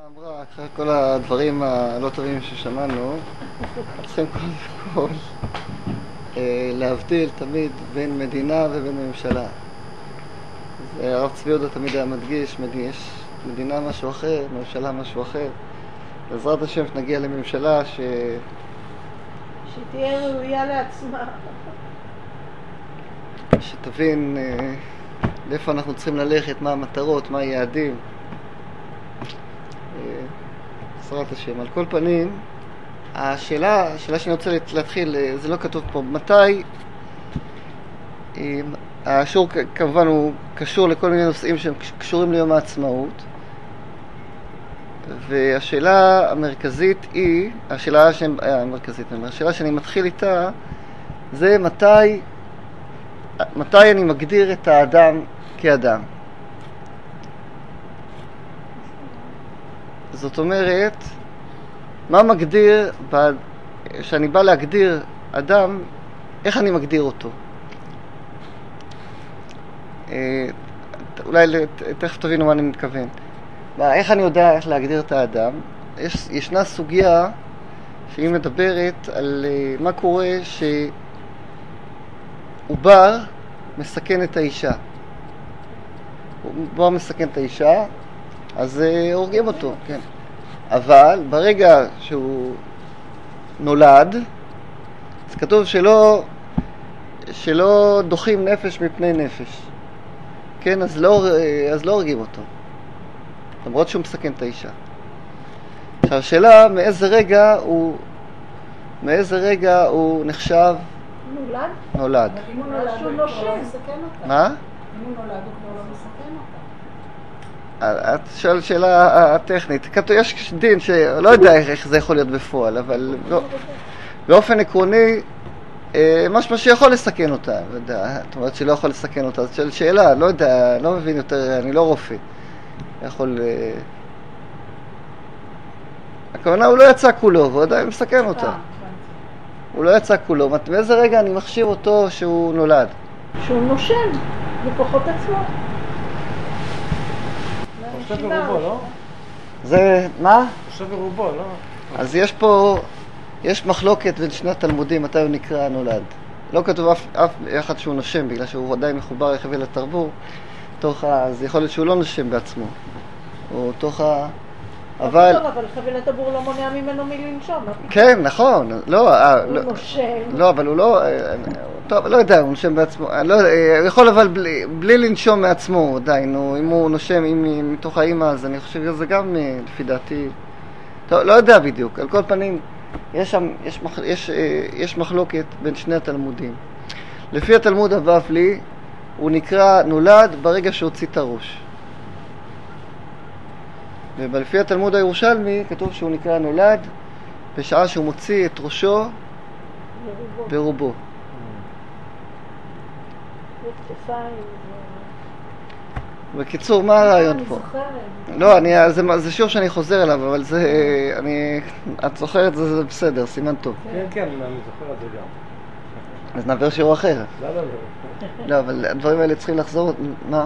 אמרה, אחרי כל הדברים הלא טובים ששמענו, צריכים כל להבדיל תמיד בין מדינה ובין ממשלה. הרב צבי יהודה תמיד היה מדגיש, יש מדינה משהו אחר, ממשלה משהו אחר. בעזרת השם שנגיע לממשלה שתהיה ראויה לעצמה. שתבין לאיפה אנחנו צריכים ללכת, מה המטרות, מה היעדים. בעזרת השם. על כל פנים, השאלה שאני רוצה להתחיל, זה לא כתוב פה, מתי, השיעור כמובן הוא קשור לכל מיני נושאים שהם קשורים ליום העצמאות, והשאלה המרכזית היא, השאלה שאני מתחיל איתה, זה מתי אני מגדיר את האדם כאדם. זאת אומרת, מה מגדיר, כשאני בא להגדיר אדם, איך אני מגדיר אותו? אולי תכף תבינו מה אני מתכוון. איך אני יודע איך להגדיר את האדם? ישנה סוגיה שהיא מדברת על מה קורה שעובר מסכן את האישה. עובר מסכן את האישה, אז הורגים אותו, כן. אבל ברגע שהוא נולד, אז כתוב שלא דוחים נפש מפני נפש. כן, אז לא הורגים אותו. למרות שהוא מסכן את האישה. עכשיו, השאלה מאיזה רגע הוא נחשב? נולד. אם הוא נולד, הוא לא מסכן אותה. מה? אם הוא נולד, הוא כבר לא מסכן אותה. את שואלת שאלה טכנית. יש דין שלא יודע איך זה יכול להיות בפועל, אבל באופן עקרוני, משהו שיכול לסכן אותה. זאת אומרת שלא יכול לסכן אותה. זאת שאלה, לא יודע, לא מבין יותר, אני לא רופא. יכול... הכוונה הוא לא יצא כולו, והוא עדיין מסכן אותה. הוא לא יצא כולו. מאיזה רגע אני מחשיב אותו שהוא נולד? שהוא נושם בכוחות עצמו. חושב ברובו, לא? זה, מה? חושב ברובו, לא? אז יש מחלוקת בין שני התלמודים מתי הוא נקרא נולד. לא כתוב אף אחד שהוא נושם, בגלל שהוא עדיין מחובר לחבל הטבור. אז יכול להיות שהוא לא נושם בעצמו. הוא אבל חבל הטבור לא מונע ממנו מלנשום. כן, נכון. הוא נושם. לא, אבל הוא לא... טוב, לא יודע, הוא נושם בעצמו. הוא יכול אבל בלי לנשום מעצמו עדיין. אם הוא נושם מתוך האמא, אז אני חושב שזה גם לפי דעתי... טוב, לא יודע בדיוק. על כל פנים, יש מחלוקת בין שני התלמודים. לפי התלמוד הבבלי, הוא נקרא נולד ברגע שהוציא את הראש. ולפי התלמוד הירושלמי כתוב שהוא נקרא נולד בשעה שהוא מוציא את ראשו ברובו. בקיצור, מה הרעיון פה? לא, זה שיעור שאני חוזר אליו, אבל את זוכרת, זה בסדר, סימן טוב. כן, אני זוכר את זה גם. אז נעבר שיעור אחר. לא. לא, אבל הדברים האלה צריכים לחזור, מה?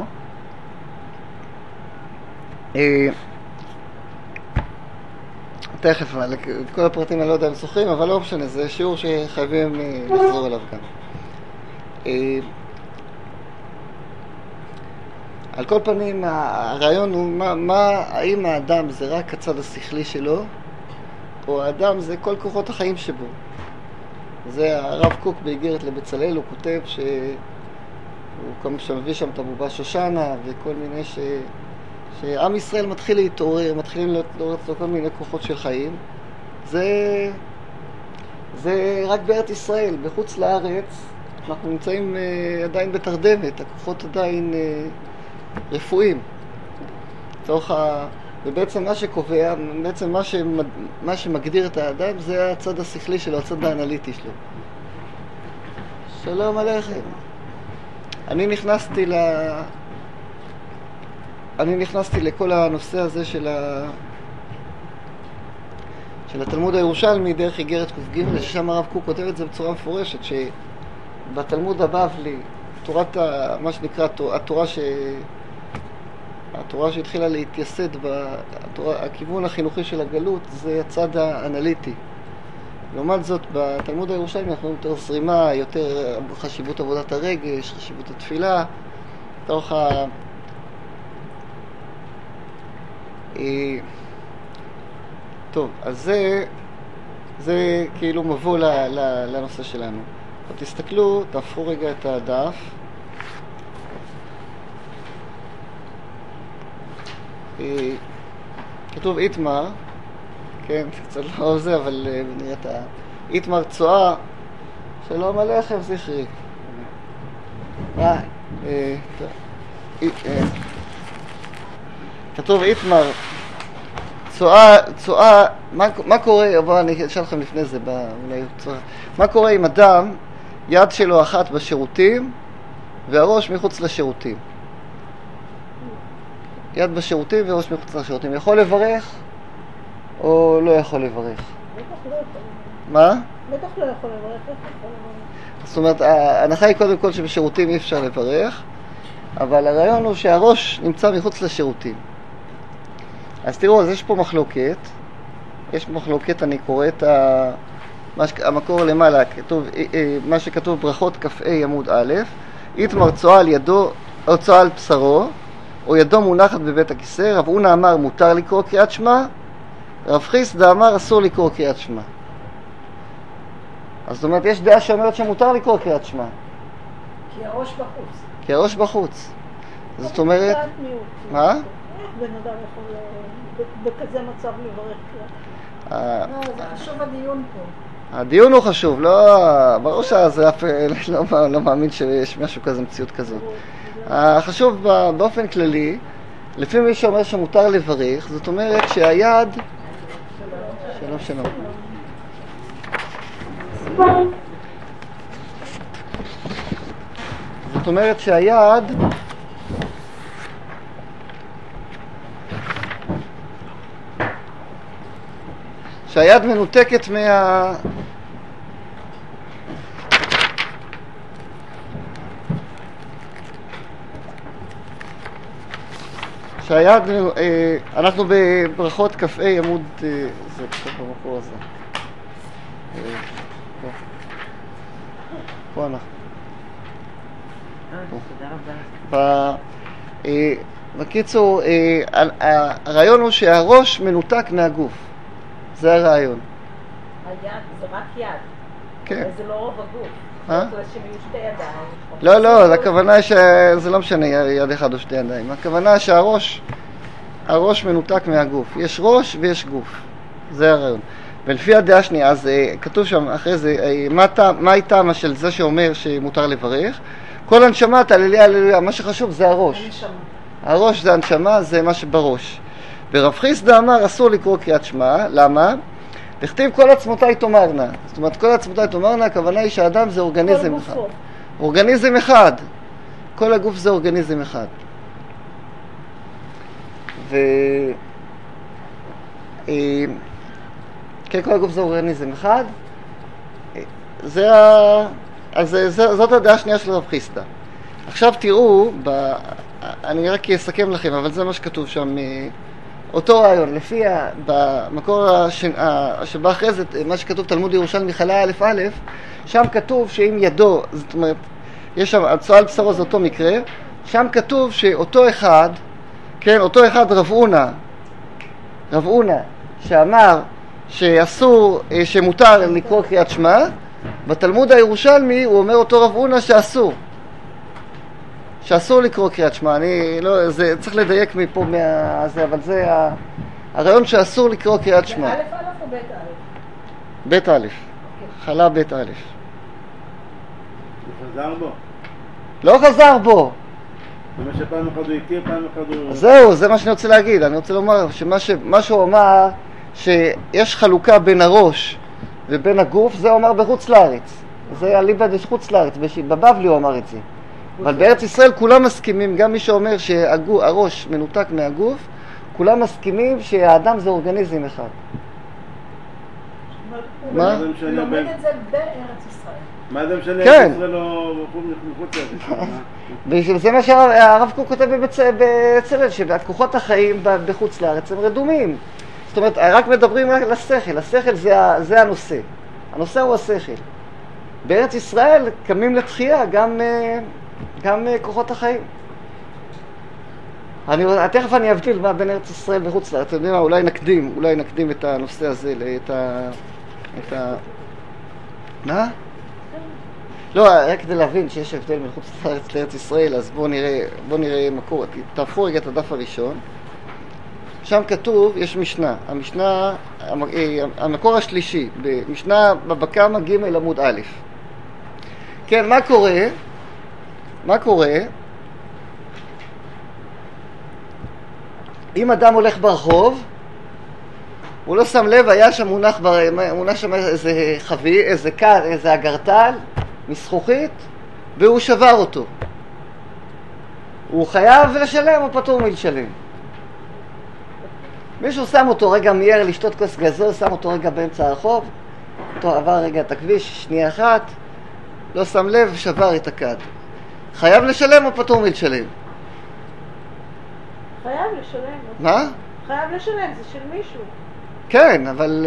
תכף, את כל הפרטים אני לא יודע אם זוכרים, אבל לא משנה, זה שיעור שחייבים לחזור אליו גם. על כל פנים, הרעיון הוא, האם האדם זה רק הצד השכלי שלו, או האדם זה כל כוחות החיים שבו. זה הרב קוק באיגרת לבצלאל, הוא כותב שהוא מביא שם את הבובה שושנה וכל מיני שעם ישראל מתחיל להתעורר, מתחילים להתעורר כל מיני כוחות של חיים. זה רק בארץ ישראל, בחוץ לארץ אנחנו נמצאים עדיין בתרדמת, הכוחות עדיין רפואיים. ובעצם מה שקובע, בעצם מה שמגדיר את האדם זה הצד השכלי שלו, הצד האנליטי שלו. שלום עליכם. אני נכנסתי לכל הנושא הזה של התלמוד הירושלמי דרך איגרת ק"ג, ששם הרב קוק כותב את זה בצורה מפורשת, שבתלמוד הבבלי, מה שנקרא התורה התורה שהתחילה להתייסד, הכיוון החינוכי של הגלות זה הצד האנליטי. לעומת זאת, בתלמוד הירושלמי אנחנו רואים יותר זרימה, יותר חשיבות עבודת הרגש, חשיבות התפילה, תוך טוב, אז זה כאילו מבוא לנושא שלנו. תסתכלו, תהפכו רגע את הדף. כתוב איתמר, כן, קצת לא זה, אבל נראה את איתמר צועה, שלום עליכם זכרי. כתוב איתמר, צועה, מה קורה, בואו אני אשאל לכם לפני זה, אולי צועה, מה קורה עם אדם, יד שלו אחת בשירותים, והראש מחוץ לשירותים? יד בשירותים וראש מחוץ לשירותים. יכול לברך או לא יכול לברך? בטח לא יכול לברך. מה? בטח לא יכול לברך, איך יכול לברך? זאת אומרת, ההנחה היא קודם כל שבשירותים אי אפשר לברך, אבל הרעיון הוא שהראש נמצא מחוץ לשירותים. אז תראו, אז יש פה מחלוקת. יש מחלוקת, אני קורא את המקור למעלה, כתוב, מה שכתוב ברכות כ"ה עמוד א', איתמר צועה על ידו, או צועה על בשרו, או ידו מונחת בבית הכיסא. רב הונא אמר מותר לקרוא קריאת שמע, רב חיסדא אמר אסור לקרוא קריאת שמע. אז זאת אומרת, יש דעה שאומרת שמותר לקרוא קריאת שמע. כי הראש בחוץ. כי הראש בחוץ. זאת אומרת... מה? איך בן אדם יכול בכזה מצב לברך קריאת? לא, זה חשוב הדיון פה. הדיון הוא חשוב, לא... ברור שזה אף לא מאמין שיש משהו כזה, מציאות כזאת. החשוב באופן כללי, לפי מי שאומר שמותר לברך, זאת אומרת שהיד... שלום שלום. זאת אומרת שהיד מנותקת שהיד, אנחנו בברכות כ"ה עמוד, זה קצת במקור הזה. פה אנחנו. תודה רבה. בקיצור, הרעיון הוא שהראש מנותק מהגוף. זה הרעיון. היד זה רק יד. כן. זה לא רוב הגוף. מה? זה שיהיו שתי ידיים. לא, הכוונה היא שזה לא משנה יד אחד או שתי ידיים. הכוונה שהראש מנותק מהגוף. יש ראש ויש גוף. זה הרעיון. ולפי הדעה השנייה, אז כתוב שם אחרי זה, מה הייתה מה של זה שאומר שמותר לברך? כל הנשמה, תהללויה, הללויה, מה שחשוב זה הראש. הראש זה הנשמה, זה מה שבראש. ורב חיסדא אמר אסור לקרוא קריאת שמע, למה? לכתיב כל עצמותיי תאמרנה. זאת אומרת, כל עצמותיי תאמרנה, הכוונה היא שהאדם זה אורגניזם אחד. אורגניזם אחד. כל הגוף זה אורגניזם אחד. כן, כל הגוף זה אורגניזם אחד. זאת הדעה השנייה של רב חיסדא. עכשיו תראו, אני רק אסכם לכם, אבל זה מה שכתוב שם, אותו רעיון, לפי במקור שבא אחרי זה, מה שכתוב תלמוד ירושלמי חלה א', שם כתוב שאם ידו, זאת אומרת, יש שם, צועה על בשרו זה אותו מקרה, שם כתוב שאותו אחד, כן, אותו אחד רב הונא, שאמר שמותר לקרוא קריאת שמע, בתלמוד הירושלמי הוא אומר אותו רב הונא שאסור לקרוא קריאת שמע. אני לא, זה צריך לדייק מפה מהזה, אבל זה הרעיון שאסור לקרוא קריאת שמע. א' א' או ב' א'? ב' א', חלה ב' א'. הוא חזר בו? לא חזר בו. זה מה שפעם אחד הוא הכיר, פעם אחד הוא... זהו, זה מה שאני רוצה להגיד. אני רוצה לומר שמה שהוא אמר, שיש חלוקה בין הראש ובין הגוף, זה הוא אמר בחוץ לארץ. זה אליבא דחוץ לארץ, בבבלי הוא אמר את זה. אבל בארץ ישראל כולם מסכימים, גם מי שאומר שהראש מנותק מהגוף, כולם מסכימים שהאדם זה אורגניזם אחד. מה? הוא לומד את זה בארץ ישראל. מה זה משנה? כן. ישראל לא מחוץ לזה. בשביל זה מה שהרב קוק כותב בבצלאל, שכוחות החיים בחוץ לארץ הם רדומים. זאת אומרת, רק מדברים על השכל. השכל זה הנושא. הנושא הוא השכל. בארץ ישראל קמים לתחייה גם כוחות החיים. תכף אני אבדיל מה בין ארץ ישראל וחוץ לארץ. אתם יודעים מה, אולי נקדים את הנושא הזה, מה? לא, רק כדי להבין שיש הבדל בין חוץ לארץ לארץ ישראל, אז בואו נראה מקור. תהפכו רגע את הדף הראשון. שם כתוב, יש משנה. המשנה, המקור השלישי, במשנה בבא קמא ג' עמוד א'. כן, מה קורה? אם אדם הולך ברחוב, הוא לא שם לב, היה שם מונח שם איזה חבי, איזה אגרטל מזכוכית, והוא שבר אותו. הוא חייב לשלם או פטור מלשלם? מישהו שם אותו רגע מיהר לשתות כוס גזוז, שם אותו רגע באמצע הרחוב, אותו עבר רגע את הכביש, שנייה אחת, לא שם לב, שבר את הכד. חייב לשלם או פטור מלשלם? חייב לשלם. מה? חייב לשלם, זה של מישהו. כן, אבל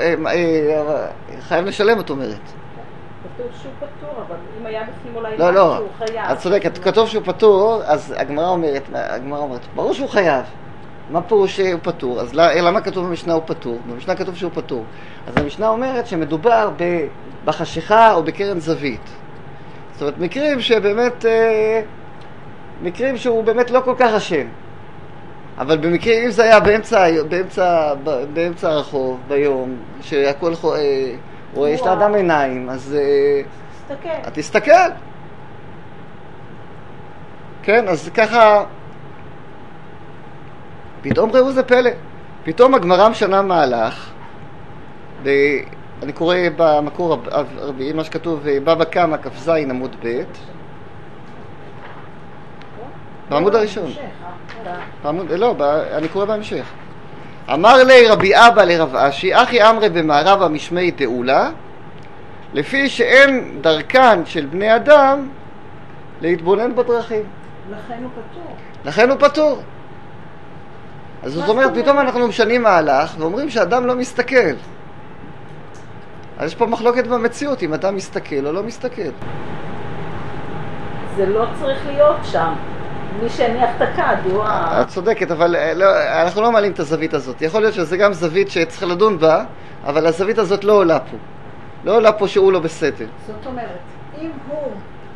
חייב לשלם, את אומרת. כתוב שהוא פטור, אבל אם היה בפנים אולי לא, שהוא חייב. את צודקת, כתוב שהוא פטור, אז הגמרא אומרת, ברור שהוא חייב. מה פירוש שהוא פטור? אז למה כתוב במשנה הוא פטור? במשנה כתוב שהוא פטור. אז המשנה אומרת שמדובר בחשיכה או בקרן זווית. זאת אומרת, מקרים שהוא באמת לא כל כך אשם. אבל במקרים, אם זה היה באמצע הרחוב, ביום, שהכל רואה, יש לאדם עיניים, אז תסתכל. כן, אז ככה, פתאום ראו זה פלא. פתאום הגמרא משנה מהלך, אני קורא במקור הרביעי, מה שכתוב, בבא קמא כ"ז עמוד ב', בעמוד הראשון. אני קורא בהמשך. אמר לי רבי אבא לרב אשי, אחי אמרי במערב המשמי דאולה, לפי שאין דרכן של בני אדם להתבונן בדרכים. לכן הוא פטור. אז זאת אומרת, פתאום אנחנו משנים מהלך ואומרים שאדם לא מסתכל. אז יש פה מחלוקת במציאות, אם אדם מסתכל או לא מסתכל. זה לא צריך להיות שם. מי שהניח את הכד הוא את צודקת, אבל אנחנו לא מעלים את הזווית הזאת. יכול להיות שזה גם זווית שצריך לדון בה, אבל הזווית הזאת לא עולה פה. לא עולה פה שהוא לא בסדר. זאת אומרת, אם הוא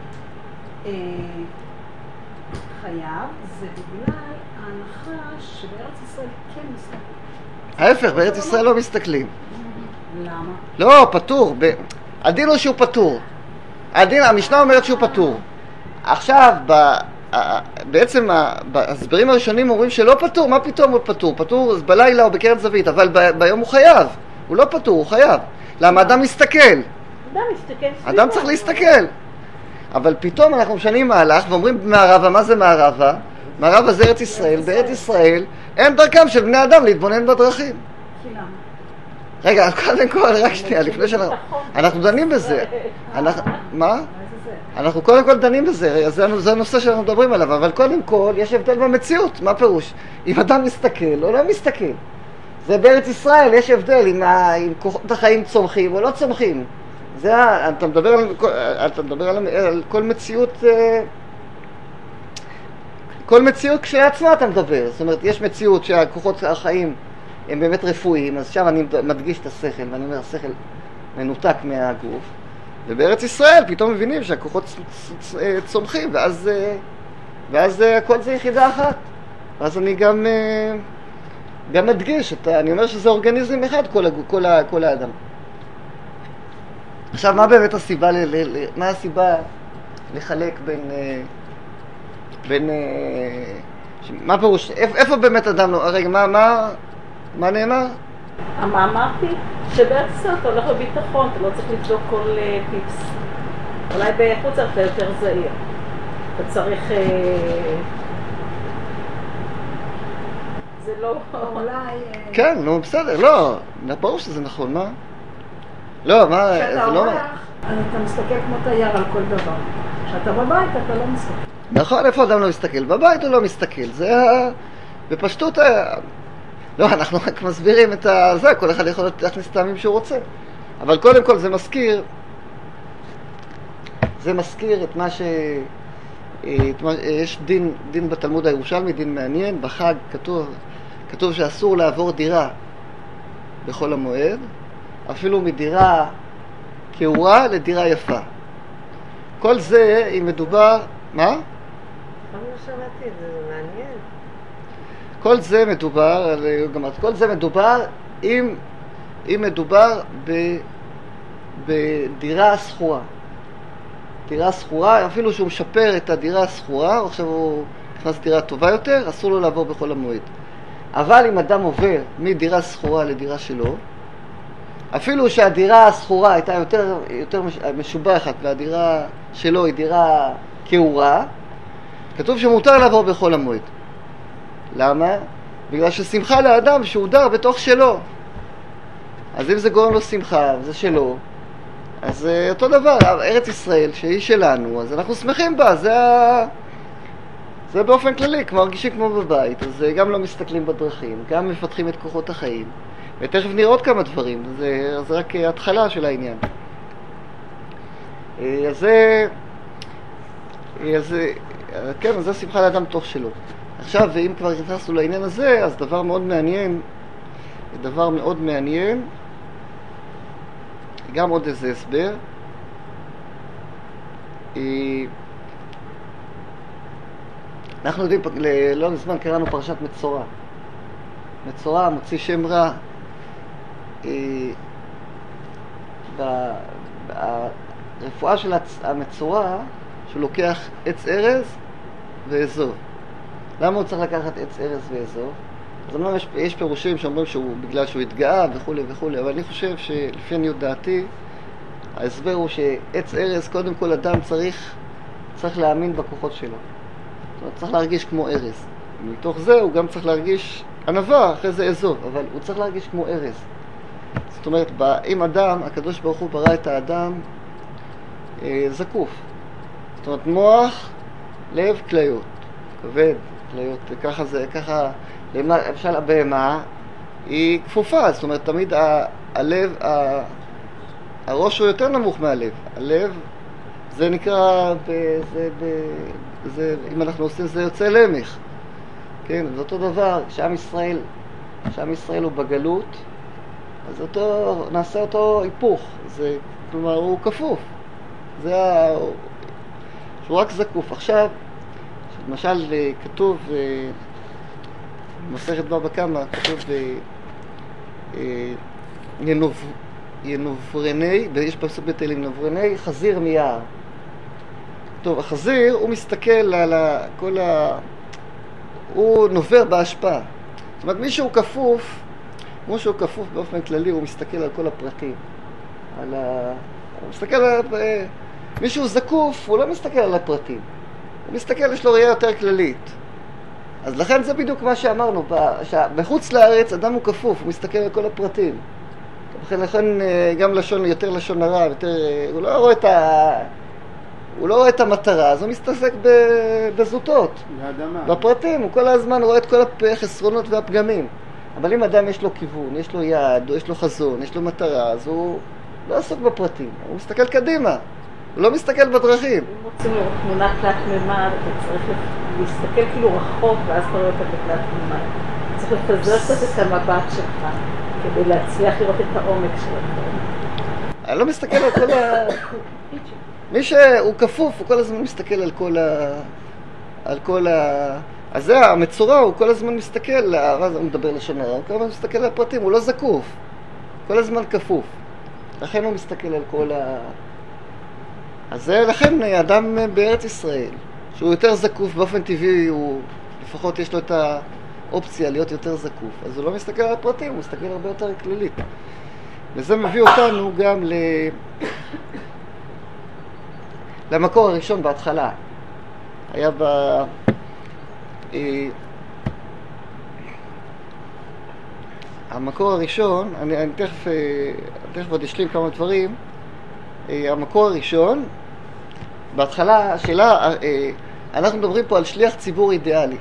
חייב, זה בגלל ההנחה שבארץ ישראל כן מסתכלים. ההפך, בארץ ישראל לא מסתכלים. למה? לא, פטור. הדין הוא שהוא פטור. המשנה אומרת שהוא פטור. עכשיו, בעצם ההסברים הראשונים אומרים שלא פטור. מה פתאום הוא פטור? פטור בלילה או בקרן זווית, אבל ביום הוא חייב. הוא לא פטור, הוא חייב. למה? אדם מסתכל. אדם צריך להסתכל. אבל פתאום אנחנו משנים מהלך ואומרים מערבה, מה זה מערבה? מערבה זה ארץ ישראל. בארץ ישראל אין דרכם של בני אדם להתבונן בדרכים. רגע, קודם כל, רק שנייה, לפני אנחנו דנים בזה. מה? אנחנו קודם כל דנים בזה, זה הנושא שאנחנו מדברים עליו, אבל קודם כל יש הבדל במציאות. מה פירוש? אם אדם מסתכל או לא מסתכל. זה בארץ ישראל, יש הבדל אם כוחות החיים צומחים או לא צומחים. אתה מדבר על כל מציאות, כל מציאות כשלעצמה אתה מדבר. זאת אומרת, יש מציאות שהכוחות החיים הם באמת רפואיים, אז שם אני מדגיש את השכל, ואני אומר, השכל מנותק מהגוף. ובארץ ישראל פתאום מבינים שהכוחות צומחים, ואז הכל זה יחידה אחת. ואז אני גם מדגיש, אני אומר שזה אורגניזם אחד, כל האדם. עכשיו, מה באמת הסיבה, מה הסיבה לחלק בין מה פירוש, איפה באמת אדם, רגע, מה נאמר? אמרתי שבארץ ישראל אתה הולך בביטחון, אתה לא צריך לבדוק כל פיפס. אולי בחוץ אתה יותר זהיר. אתה צריך... זה לא... אולי... כן, לא, בסדר, לא. ברור שזה נכון, מה? לא, מה, כשאתה זה לא... אורח, אתה מסתכל כמו תייר על כל דבר. כשאתה בבית, אתה לא מסתכל. נכון, איפה אדם לא מסתכל? בבית הוא לא מסתכל. זה בפשטות... לא, אנחנו רק מסבירים את זה, כל אחד יכול להכניס טעמים שהוא רוצה. אבל קודם כל זה מזכיר את מה ש... יש דין בתלמוד הירושלמי, דין מעניין, בחג כתוב שאסור לעבור דירה בחול המועד, אפילו מדירה כאורה לדירה יפה. כל זה, אם מדובר... מה? לא שמעתי את זה, זה מעניין. כל זה מדובר אם מדובר בדירה סחורה. דירה סחורה, אפילו שהוא משפר את הדירה הסחורה, עכשיו הוא נכנס דירה טובה יותר, אסור לו לעבור בחול המועד. אבל אם אדם עובר מדירה סחורה לדירה שלו, אפילו שהדירה הסחורה הייתה יותר משובחת והדירה שלו היא דירה כאורה, כתוב שמותר לעבור בחול המועד. למה? בגלל ששמחה לאדם שהוא דר בתוך שלו. אז אם זה גורם לו שמחה וזה שלו, אז אותו דבר, ארץ ישראל שהיא שלנו, אז אנחנו שמחים בה, זה באופן כללי, כמו מרגישים כמו בבית, אז גם לא מסתכלים בדרכים, גם מפתחים את כוחות החיים, ותכף נראה עוד כמה דברים, זה רק התחלה של העניין. אז זה שמחה לאדם תוך שלו. עכשיו, ואם כבר נכנסנו לעניין הזה, אז דבר מאוד מעניין, גם עוד איזה הסבר. אנחנו יודעים, לא מזמן קראנו פרשת מצורע. מצורע מוציא שם רע. ברפואה של המצורע, שהוא לוקח עץ ארז ואזוב. למה הוא צריך לקחת עץ ארז ואזוב? אז אמנם יש פירושים שאומרים שהוא בגלל שהוא התגאה וכו' וכו', אבל אני חושב שלפי עניות דעתי, ההסבר הוא שעץ ארז, קודם כל אדם צריך להאמין בכוחות שלו. זאת אומרת, צריך להרגיש כמו ארז. מתוך זה הוא גם צריך להרגיש ענווה, אחרי זה אזוב, אבל הוא צריך להרגיש כמו ארז. זאת אומרת, אם אדם, הקדוש ברוך הוא ברא את האדם זקוף. זאת אומרת, מוח, לב, כליות. כבד, כליות, ככה, למשל הבהמה היא כפופה, זאת אומרת, תמיד הלב, הראש הוא יותר נמוך מהלב. הלב, זה נקרא, אם אנחנו עושים זה יוצא למך. כן, זה אותו דבר, כשעם ישראל הוא בגלות, אז נעשה אותו היפוך, כלומר הוא כפוף, שהוא רק זקוף. עכשיו, למשל כתוב, במסכת בבא קמא, כתוב ינוברני, יש פסוק בתהילים, ינוברני חזיר מיער. טוב, החזיר הוא מסתכל על הוא נובר בהשפעה. זאת אומרת, מי שהוא כפוף באופן כללי, הוא מסתכל על כל הפרטים. הוא מסתכל על... מי שהוא זקוף, הוא לא מסתכל על הפרטים. הוא מסתכל, יש לו ראייה יותר כללית. אז לכן זה בדיוק מה שאמרנו, בחוץ לארץ אדם הוא כפוף, הוא מסתכל על כל הפרטים. לכן גם יותר לשון הרע, הוא לא רואה את המטרה, אז הוא מסתעסק בזוטות, בפרטים, הוא כל הזמן רואה את כל החסרונות והפגמים. אבל אם אדם יש לו כיוון, יש לו יעד, יש לו חזון, יש לו מטרה, אז הוא לא עסוק בפרטים, הוא מסתכל קדימה, הוא לא מסתכל בדרכים. אם רוצים לראות תמונה תלת ממד, אתה צריך להסתכל כאילו רחוק, ואז אתה רואה אותה בתלת ממד. צריך לפזר קצת את המבט שלך, כדי להצליח לראות את העומק של הדברים. אני לא מסתכל על כל מי שהוא כפוף, הוא כל הזמן מסתכל על כל אז זה המצורע, הוא כל הזמן מסתכל, אז הוא מדבר לשון הרע, הוא כל הזמן מסתכל על הפרטים, הוא לא זקוף, כל הזמן כפוף. לכן הוא מסתכל על אז זה לכן אדם בארץ ישראל, שהוא יותר זקוף באופן טבעי, לפחות יש לו את האופציה להיות יותר זקוף, אז הוא לא מסתכל על הפרטים, הוא מסתכל הרבה יותר כללית. וזה מביא אותנו גם למקור הראשון בהתחלה. היה המקור הראשון, אני תכף עוד אשלים כמה דברים. המקור הראשון, בהתחלה, השאלה, אנחנו מדברים פה על שליח ציבור אידיאלי.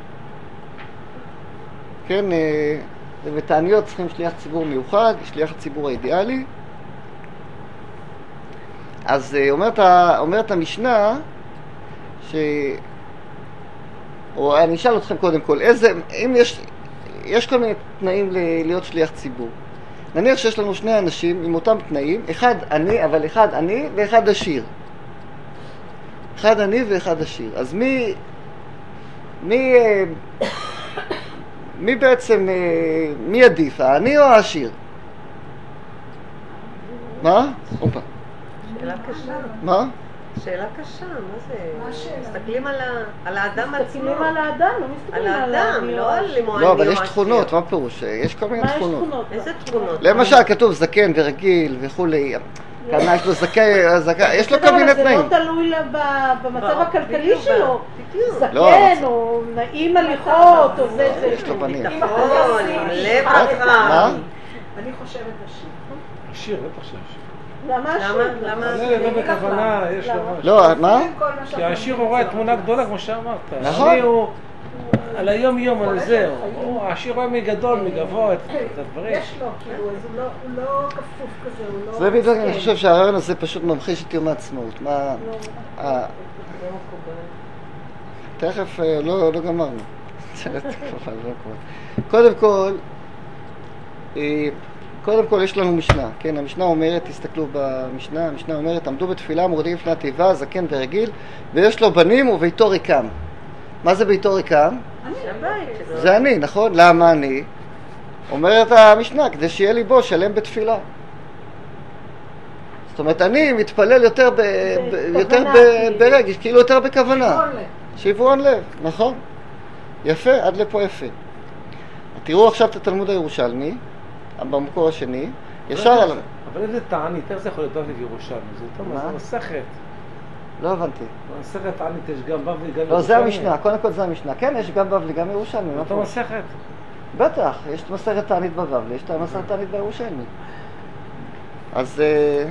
כן, בתעניות צריכים שליח ציבור מיוחד, שליח הציבור האידיאלי. אז אומרת המשנה, או אני אשאל אתכם קודם כל, אם יש כל מיני תנאים להיות שליח ציבור. נניח שיש לנו שני אנשים עם אותם תנאים, אחד עני ואחד עשיר. אחד עני ואחד עשיר. אז מי בעצם, מי עדיף, העני או העשיר? מה? אופה. שאלה קשה. מה? שאלה קשה, מה זה? מסתכלים על האדם עצמו. מסתכלים על האדם, לא מסתכלים על האדם, לא על לימון. לא, אבל יש תכונות, מה פירוש? יש כל מיני תכונות. מה יש תכונות? איזה תכונות? למשל, כתוב זקן ורגיל וכולי. כאן יש לו זקן, יש לו כל מיני תנאים. זה לא תלוי במצב הכלכלי שלו. לא, זקן, או נעים הליכות, או זה. יש לו פנים. ביטחון, עם לב מה? רחב. אני חושבת השיר. שיר, לא חושב. למה? לא בכוונה, יש לו משהו. לא, מה? כי השיר הוא רואה תמונה גדולה, כמו שאמרת. נכון. אני הוא על היום יום, על זה. השיר רואה מגדול, מגבוה, את הדברים. יש לו, כאילו, הוא לא כפוף כזה, הוא לא... זה בדיוק, אני חושב שהרעיון הזה פשוט ממחיש את יום העצמאות. מה? תכף, לא גמרנו. קודם כל יש לנו משנה, כן, המשנה אומרת, תסתכלו במשנה, המשנה אומרת, עמדו בתפילה מורדים לפני התיבה, זקן ורגיל, ויש לו בנים וביתו ריקם. מה זה ביתו ריקם? זה אני, נכון? למה אני? אומרת המשנה, כדי שיהיה ליבו שלם בתפילה. זאת אומרת, אני מתפלל יותר ברגש, כאילו יותר בכוונה. שיוורון לב, נכון? יפה, עד לפה יפה. תראו עכשיו את התלמוד הירושלמי, במקור השני, ישר על... אבל איזה תענית, איך זה יכול להיות בבלי וירושלמי? זה יותר מה? זה מסכת. לא הבנתי. במסכת תענית יש גם בבלי וגם ירושלמי. לא, זה המשנה, קודם כל זה המשנה. כן, יש גם בבלי, גם ירושלמי. אותו מסכת? בטח, יש את מסכת תענית בבבלי, יש את המסכת תענית בירושלמי. אז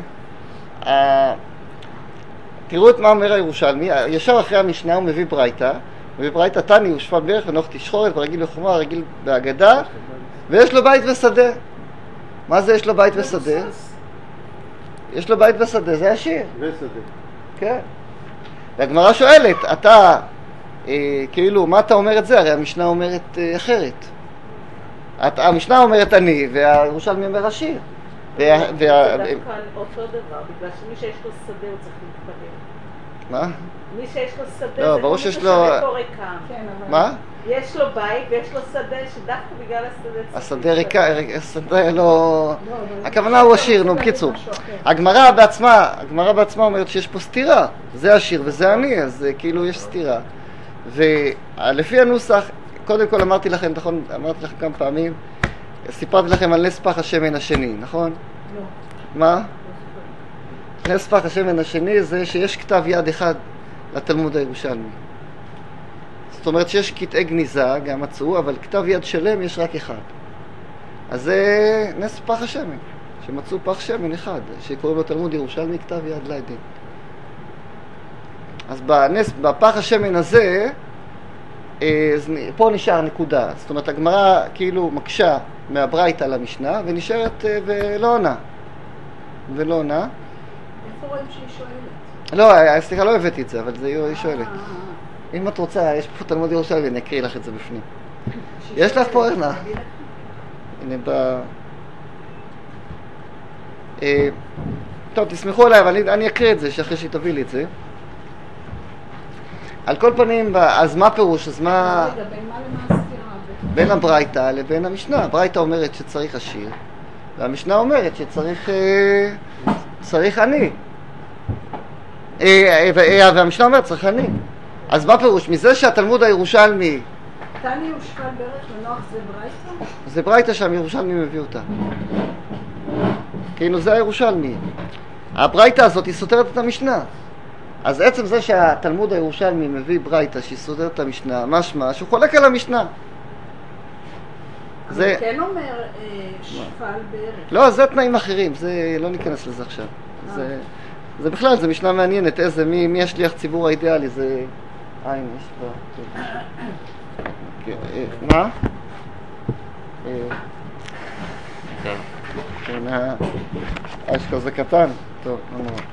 תראו את מה אומר הירושלמי, ישר אחרי המשנה הוא מביא ברייתא, תני הוא שפן ברך ונוח תשחורת ורגיל לחומה, רגיל בהגדה, ויש לו בית ושדה. מה זה יש לו בית ושדה? יש לו בית ושדה, זה השיר. ושדה. כן. והגמרא שואלת, אתה, כאילו, מה אתה אומר את זה? הרי המשנה אומרת אחרת. המשנה אומרת אני, והירושלמי אומר השיר. זה דווקא אותו דבר, בגלל שמי שיש לו שדה הוא צריך להתפלל. מה? מי שיש לו שדה לא, זה ברור כמו שיש לו... ששדה ריקם. מה? יש לו בית ויש לו שדה שדווקא בגלל השדה צריך השדה ריקה, השדה לא... הכוונה הוא השיר, נו, בקיצור. הגמרא בעצמה אומרת שיש פה סתירה. זה השיר וזה אני, אז כאילו יש סתירה. ולפי הנוסח, קודם כל אמרתי לכם כמה פעמים, סיפרתי לכם על נס פח השמן השני, נכון? לא. מה? נס פח השמן השני זה שיש כתב יד אחד לתלמוד הירושלמי. זאת אומרת שיש קטעי גניזה, גם מצאו, אבל כתב יד שלם יש רק אחד. אז זה נס פח השמן, שמצאו פח שמן אחד, שקוראים לו תלמוד ירושלמי כתב יד ליידין. אז בפח השמן הזה, פה נשאר נקודה. זאת אומרת, הגמרא כאילו מקשה מהברייתא למשנה, ונשארת ולא עונה. איפה רואים שהיא שואלת? לא, סליחה, לא הבאתי את זה, אבל היא שואלת. אם את רוצה, יש פה תלמוד ירושלמי, אני אקריא לך את זה בפנים. יש לך פה ערנה. הנה טוב, תסמכו עליי, אבל אני אקריא את זה, שאחרי שהיא תביא לי את זה. על כל פנים, אז מה פירוש? אז מה... רגע, בין מה למה הסתירה? בין הברייתא לבין המשנה. הברייתא אומרת שצריך השיר, והמשנה אומרת שצריך אני. והמשנה אומרת צריך אני. אז מה פירוש? מזה שהתלמוד הירושלמי... תני הוא שפן ברך ונוח זה ברייתא? זה ברייתא שהירושלמי מביא אותה. כאילו זה הירושלמי. הברייתא הזאת היא סותרת את המשנה. אז עצם זה שהתלמוד הירושלמי מביא ברייתא שהיא סותרת את המשנה, משמע שהוא חולק על המשנה. זה... כן אומר שפל בערך. לא, זה תנאים אחרים, זה לא ניכנס לזה עכשיו. זה בכלל, זה משנה מעניינת, איזה, מי השליח ציבור האידיאלי, זה... הנה, יש פה... מה? כן, האשכו זה קטן. טוב, לא נורא.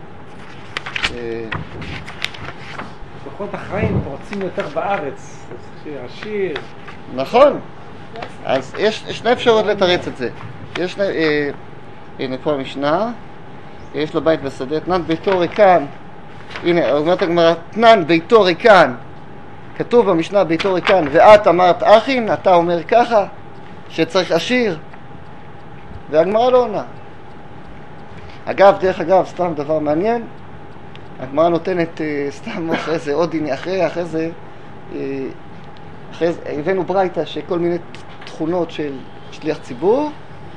כוחות החיים רוצים יותר בארץ, עשיר. נכון. אז יש שני אפשרות לתרץ את זה. יש שני... הנה פה המשנה. יש לו בית בשדה, תנן ביתו ריקן. הנה, אומרת הגמרא, תנן ביתו ריקן. כתוב במשנה ביתו ריקן, ואת אמרת אחין, אתה אומר ככה, שצריך עשיר. והגמרא לא עונה. אגב, דרך אגב, סתם דבר מעניין, הגמרא נותנת סתם אחרי זה, עוד הנה אחרי זה, הבאנו ברייתא שכל מיני תכונות של שליח ציבור,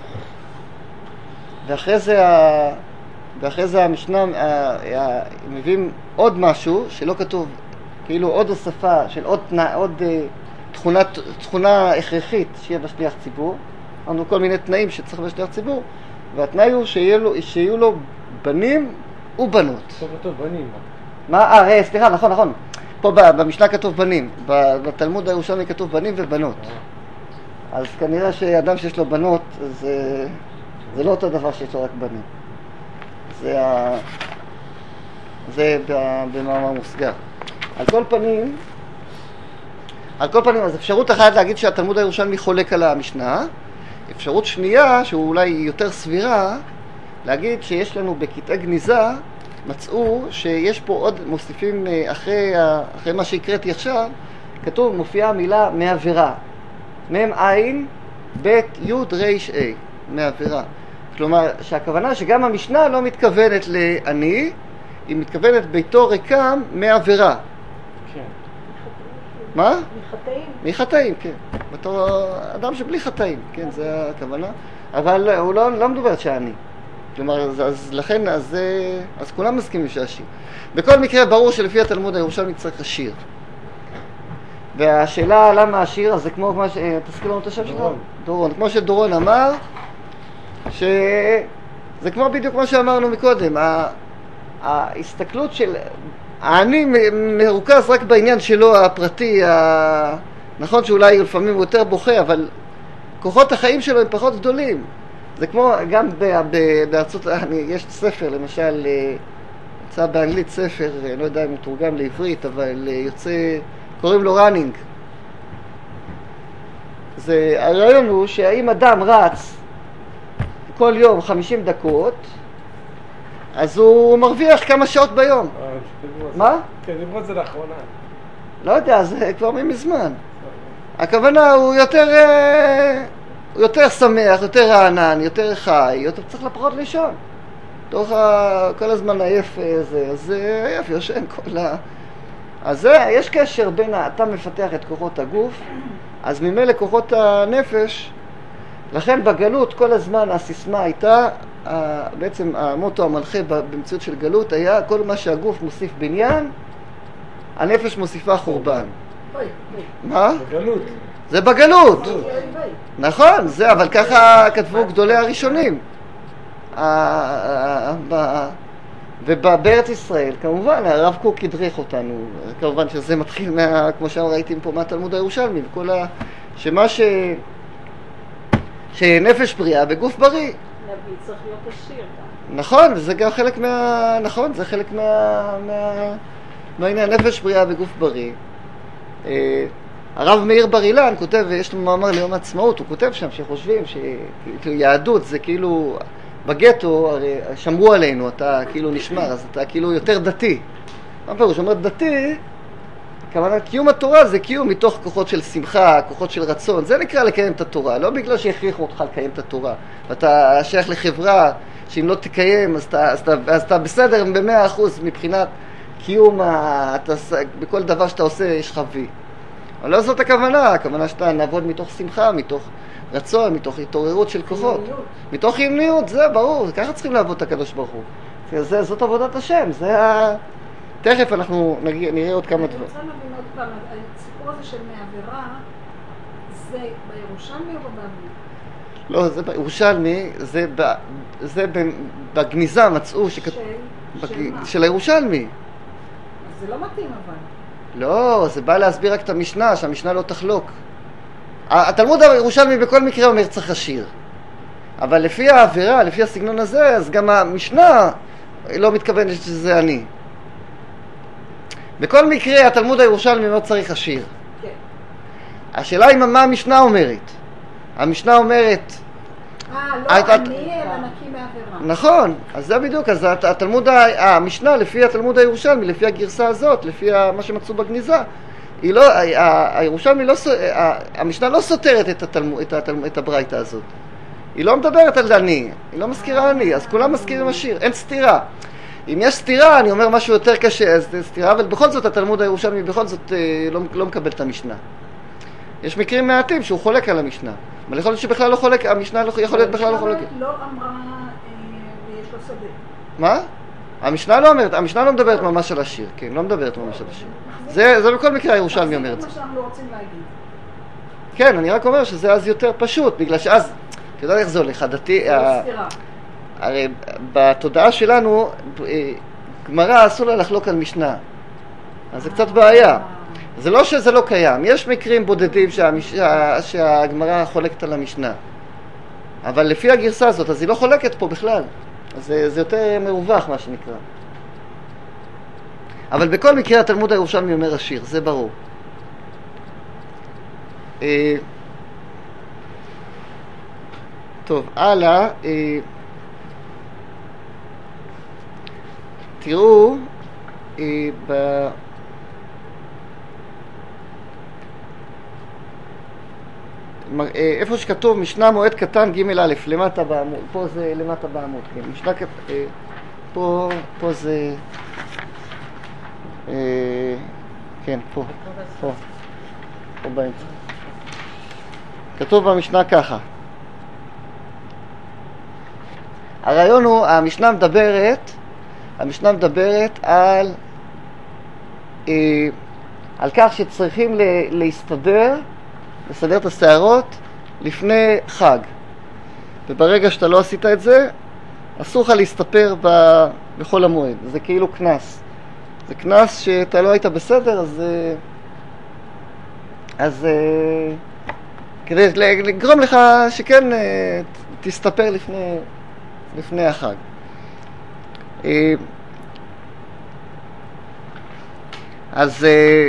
ואחרי זה המשנה מביאים עוד משהו שלא כתוב, כאילו עוד הוספה של עוד תכונה הכרחית שיהיה בשליח ציבור. אמרנו כל מיני תנאים שצריך בשליח ציבור, והתנאי הוא שיהיו לו בנים ובנות. פה כתוב בנים. סליחה, נכון. פה במשנה כתוב בנים, בתלמוד הירושלמי כתוב בנים ובנות. אז כנראה שאדם שיש לו בנות, זה לא אותו דבר שיש לו רק בנים. זה במאמר מוסגר. על כל פנים, אז אפשרות אחת להגיד שהתלמוד הירושלמי חולק על המשנה, אפשרות שנייה, שהוא אולי יותר סבירה, להגיד שיש לנו בקטעי גניזה, מצאו שיש פה עוד, מוסיפים אחרי מה שהקראתי עכשיו, כתוב, מופיעה המילה מעבירה. מם עין, בית יוד ריש אי, מעבירה. כלומר, שהכוונה שגם המשנה לא מתכוונת לעני, היא מתכוונת ביתו ריקם מעבירה. כן. מה? מחטאים. מחטאים, כן. בתור אדם שבלי חטאים, כן, זה הכוונה. אבל הוא לא מדבר שעני. כלומר, אז לכן, אז כולם מסכימים שעשיר. בכל מקרה, ברור שלפי התלמוד הירושלמי צריך עשיר. והשאלה למה עשיר, אז זה כמו מה תזכיר לנו את השם שלך? דורון. כמו שדורון אמר, שזה כמו בדיוק מה שאמרנו מקודם, ההסתכלות של העני מרוכז רק בעניין שלו הפרטי, נכון שאולי לפעמים הוא יותר בוכה, אבל כוחות החיים שלו הם פחות גדולים. זה כמו גם בארצות, יש ספר למשל, יצא באנגלית ספר, לא יודע אם הוא תורגם לעברית, אבל יוצא, קוראים לו ראנינג. הרעיון הוא שאם אדם רץ כל יום 50 דקות, אז הוא מרוויח כמה שעות ביום. מה? כן, דיברו את זה לאחרונה. לא יודע, זה כבר מזמן. הכוונה הוא יותר שמח, יותר רענן, יותר חי, צריך לפחות לישון. תוך כל הזמן עייף זה, אז עייף יושן כל אז יש קשר בין, אתה מפתח את כוחות הגוף, אז ממילא כוחות הנפש, לכן בגלות כל הזמן הסיסמה הייתה, בעצם המוטו המנחה במציאות של גלות היה כל מה שהגוף מוסיף בניין, הנפש מוסיפה חורבן. מה? בגלות. זה בגלות. נכון, זה, אבל ככה כתבו גדולי הראשונים. ובארץ ישראל, כמובן, הרב קוק הדריך אותנו, כמובן שזה מתחיל כמו שראיתם פה מהתלמוד הירושלמי, וכל שנפש בריאה בגוף בריא. נביא צריך להיות עשיר. נכון, וזה גם חלק נכון, זה חלק מהעניין, נפש בריאה בגוף בריא. הרב מאיר בר אילן כותב, ויש לו מאמר ליום העצמאות, הוא כותב שם שחושבים שיהדות זה כאילו, בגטו הרי שמרו עלינו, אתה כאילו נשמר, אז אתה כאילו יותר דתי. מה פירוש? אומר דתי, כמובן קיום התורה זה קיום מתוך כוחות של שמחה, כוחות של רצון, זה נקרא לקיים את התורה, לא בגלל שהכריחו אותך לקיים את התורה. ואתה שייך לחברה שאם לא תקיים אז אתה בסדר ב100% מבחינת קיום, בכל דבר שאתה עושה יש חבי. אבל לא זאת הכוונה שאתה נעבוד מתוך שמחה, מתוך רצון, מתוך התעוררות של כוחות. מתוך חיוניות, זה ברור, ככה צריכים לעבוד את הקדוש ברוך הוא. זאת עבודת השם, תכף אנחנו נראה עוד כמה דברים. אני רוצה להבין עוד פעם, הסיפור הזה של מעבירה, זה בירושלמי או בבבלי? לא, זה בירושלמי, זה בגניזה מצאו של הירושלמי. אז זה לא מתאים אבל. לא, זה בא להסביר רק את המשנה, שהמשנה לא תחלוק. התלמוד הירושלמי בכל מקרה אומר צריך השיר. אבל לפי העבירה, לפי הסגנון הזה, אז גם המשנה לא מתכוונת שזה אני. בכל מקרה, התלמוד הירושלמי אומר צריך השיר. כן. השאלה היא מה המשנה אומרת. המשנה אומרת... לא אני, אלא נקי מעבירה. נכון, אז זה בדיוק, אז התלמוד, המשנה לפי התלמוד הירושלמי, לפי הגרסה הזאת, לפי מה שמצאו בגניזה, היא לא, הירושלמי לא, המשנה לא סותרת את הברייתא הזאת. היא לא מדברת על אני, היא לא מזכירה אני, אז כולם מזכירים השיר, אין סתירה. אם יש סתירה, אני אומר משהו יותר קשה, אז זה סתירה, אבל בכל זאת התלמוד הירושלמי בכל זאת לא מקבל את המשנה. יש מקרים מעטים שהוא חולק על המשנה, אבל יכול להיות שבכלל לא חולק, המשנה יכול להיות בכלל לא חולק. לא אמרה ויש לו שדה. מה? המשנה לא אומרת, המשנה לא מדברת ממש על השיר, כן, לא מדברת ממש על השיר. זה בכל מקרה הירושלמי אומר את זה. זה מה שאנחנו לא רוצים להגיד. כן, אני רק אומר שזה אז יותר פשוט, בגלל שאז, אתה יודע איך זה הולך, הדתי, הרי בתודעה שלנו, גמרא אסור לה לחלוק על משנה, אז זה קצת בעיה. זה לא שזה לא קיים, יש מקרים בודדים שהגמרא חולקת על המשנה, אבל לפי הגרסה הזאת, אז היא לא חולקת פה בכלל, אז זה יותר מרווח מה שנקרא. אבל בכל מקרה התלמוד הירושלמי אומר השיר, זה ברור. טוב, הלאה, תראו, איפה שכתוב משנה מועד קטן ג' א', למטה בעמוד, פה זה למטה בעמוד, כן, משנה פה זה, כן, פה באמצע. כתוב במשנה ככה. הרעיון הוא, המשנה מדברת על כך שצריכים לסדר את השערות לפני חג. וברגע שאתה לא עשית את זה, אסור לך להסתפר בחול המועד. זה כאילו כנס. זה כנס שאתה לא היית בסדר, אז כדי לגרום לך שכן תסתפר לפני החג. אז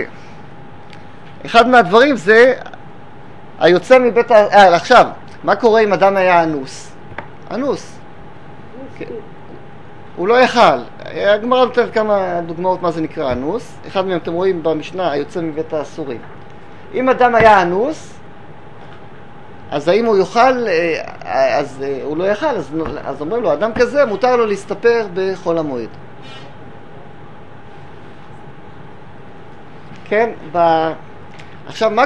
אחד מהדברים זה היוצא מבית עכשיו, מה קורה אם אדם היה אנוס? הוא לא יכל. הגמרא נותנת כמה דוגמאות מה זה נקרא אנוס. אחד מהם אתם רואים במשנה, היוצא מבית האסורים. אם אדם היה אנוס, אז האם הוא יוכל, אז הוא לא יכל, אז אומרים לו, אדם כזה מותר לו להסתפר בחול המועד. כן, עכשיו מה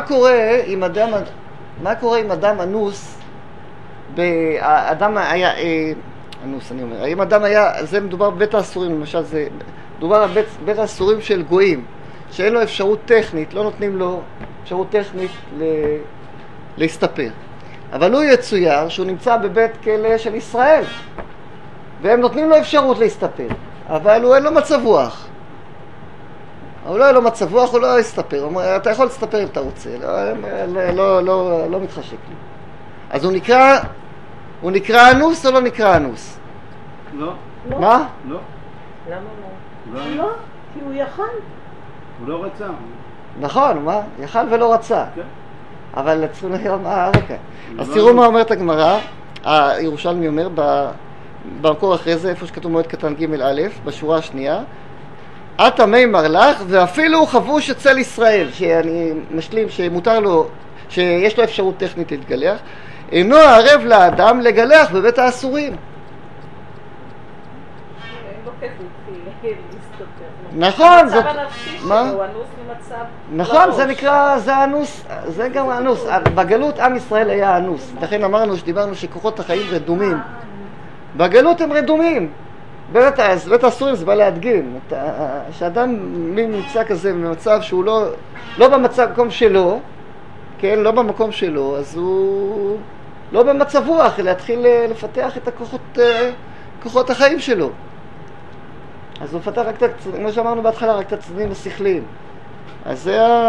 קורה אם אדם אנוס, אדם היה אנוס, אני אומר, אם אדם היה, זה מדובר בבית האסורים, למשל זה מדובר על בית האסורים של גויים, שאין לו אפשרות טכנית, לא נותנים לו אפשרות טכנית להסתפר. אבל הוא יצויר שהוא נמצא בבית כלא של ישראל, והם נותנים לו אפשרות להסתפר, אבל הוא אין לו מצב רוח. הוא לא היה לו מצב רוח, הוא לא יסתפר. הוא אומר, אתה יכול להסתפר אם אתה רוצה, לא מתחשק לי. אז הוא נקרא אנוס או לא נקרא אנוס? לא. מה? לא. למה לא? לא, כי הוא יכל. הוא לא רצה. נכון, מה? יכל ולא רצה. כן. אבל צריכים לראות מה הרקע. אז תראו מה אומרת הגמרא, הירושלמי אומר במקור אחרי זה, איפה שכתוב מועד קטן ג' א', בשורה השנייה, עתה מימר לך, ואפילו חבוש אצל ישראל, שאני משלים שמותר לו, שיש לו אפשרות טכנית להתגלח, אינו ערב לאדם לגלח בבית האסורים. נכון, זאת... מה? נכון, זה נקרא, זה אנוס, זה גם אנוס. בגלות עם ישראל היה אנוס. לכן אמרנו שדיברנו שכוחות החיים רדומים. בגלות הם רדומים. בבית האסורים זה בא להדגים. שאדם נמצא כזה במצב שהוא לא במצב מקום שלו, כן, לא במקום שלו, אז הוא לא במצב רוח להתחיל לפתח את כוחות החיים שלו. אז הוא מפתח רק כמו שאמרנו בהתחלה, רק את הצדדים השכליים. אז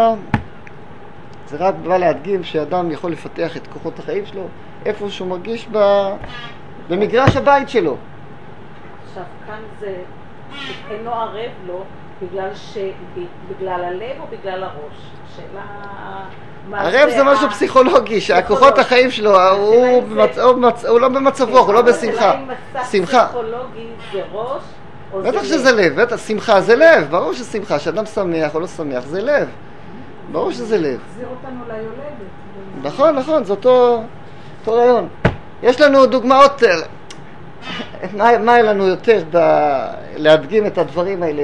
זה רק בא להדגים שאדם יכול לפתח את כוחות החיים שלו איפה שהוא מרגיש במגרש הבית שלו. עכשיו, כאן זה אינו ערב לו בגלל הלב או בגלל הראש? שאלה... ערב זה משהו פסיכולוגי, שהכוחות החיים שלו, הוא לא במצב רוח, הוא לא בשמחה. שמחה. פסיכולוגי זה ראש או זה לב? בטח שזה לב, בטח, שמחה זה לב, ברור ששמחה, שאדם שמח או לא שמח זה לב. ברור שזה לב. תחזיר אותנו ליולדת. נכון, נכון, זה אותו רעיון. יש לנו דוגמאות, מה היה לנו יותר להדגים את הדברים האלה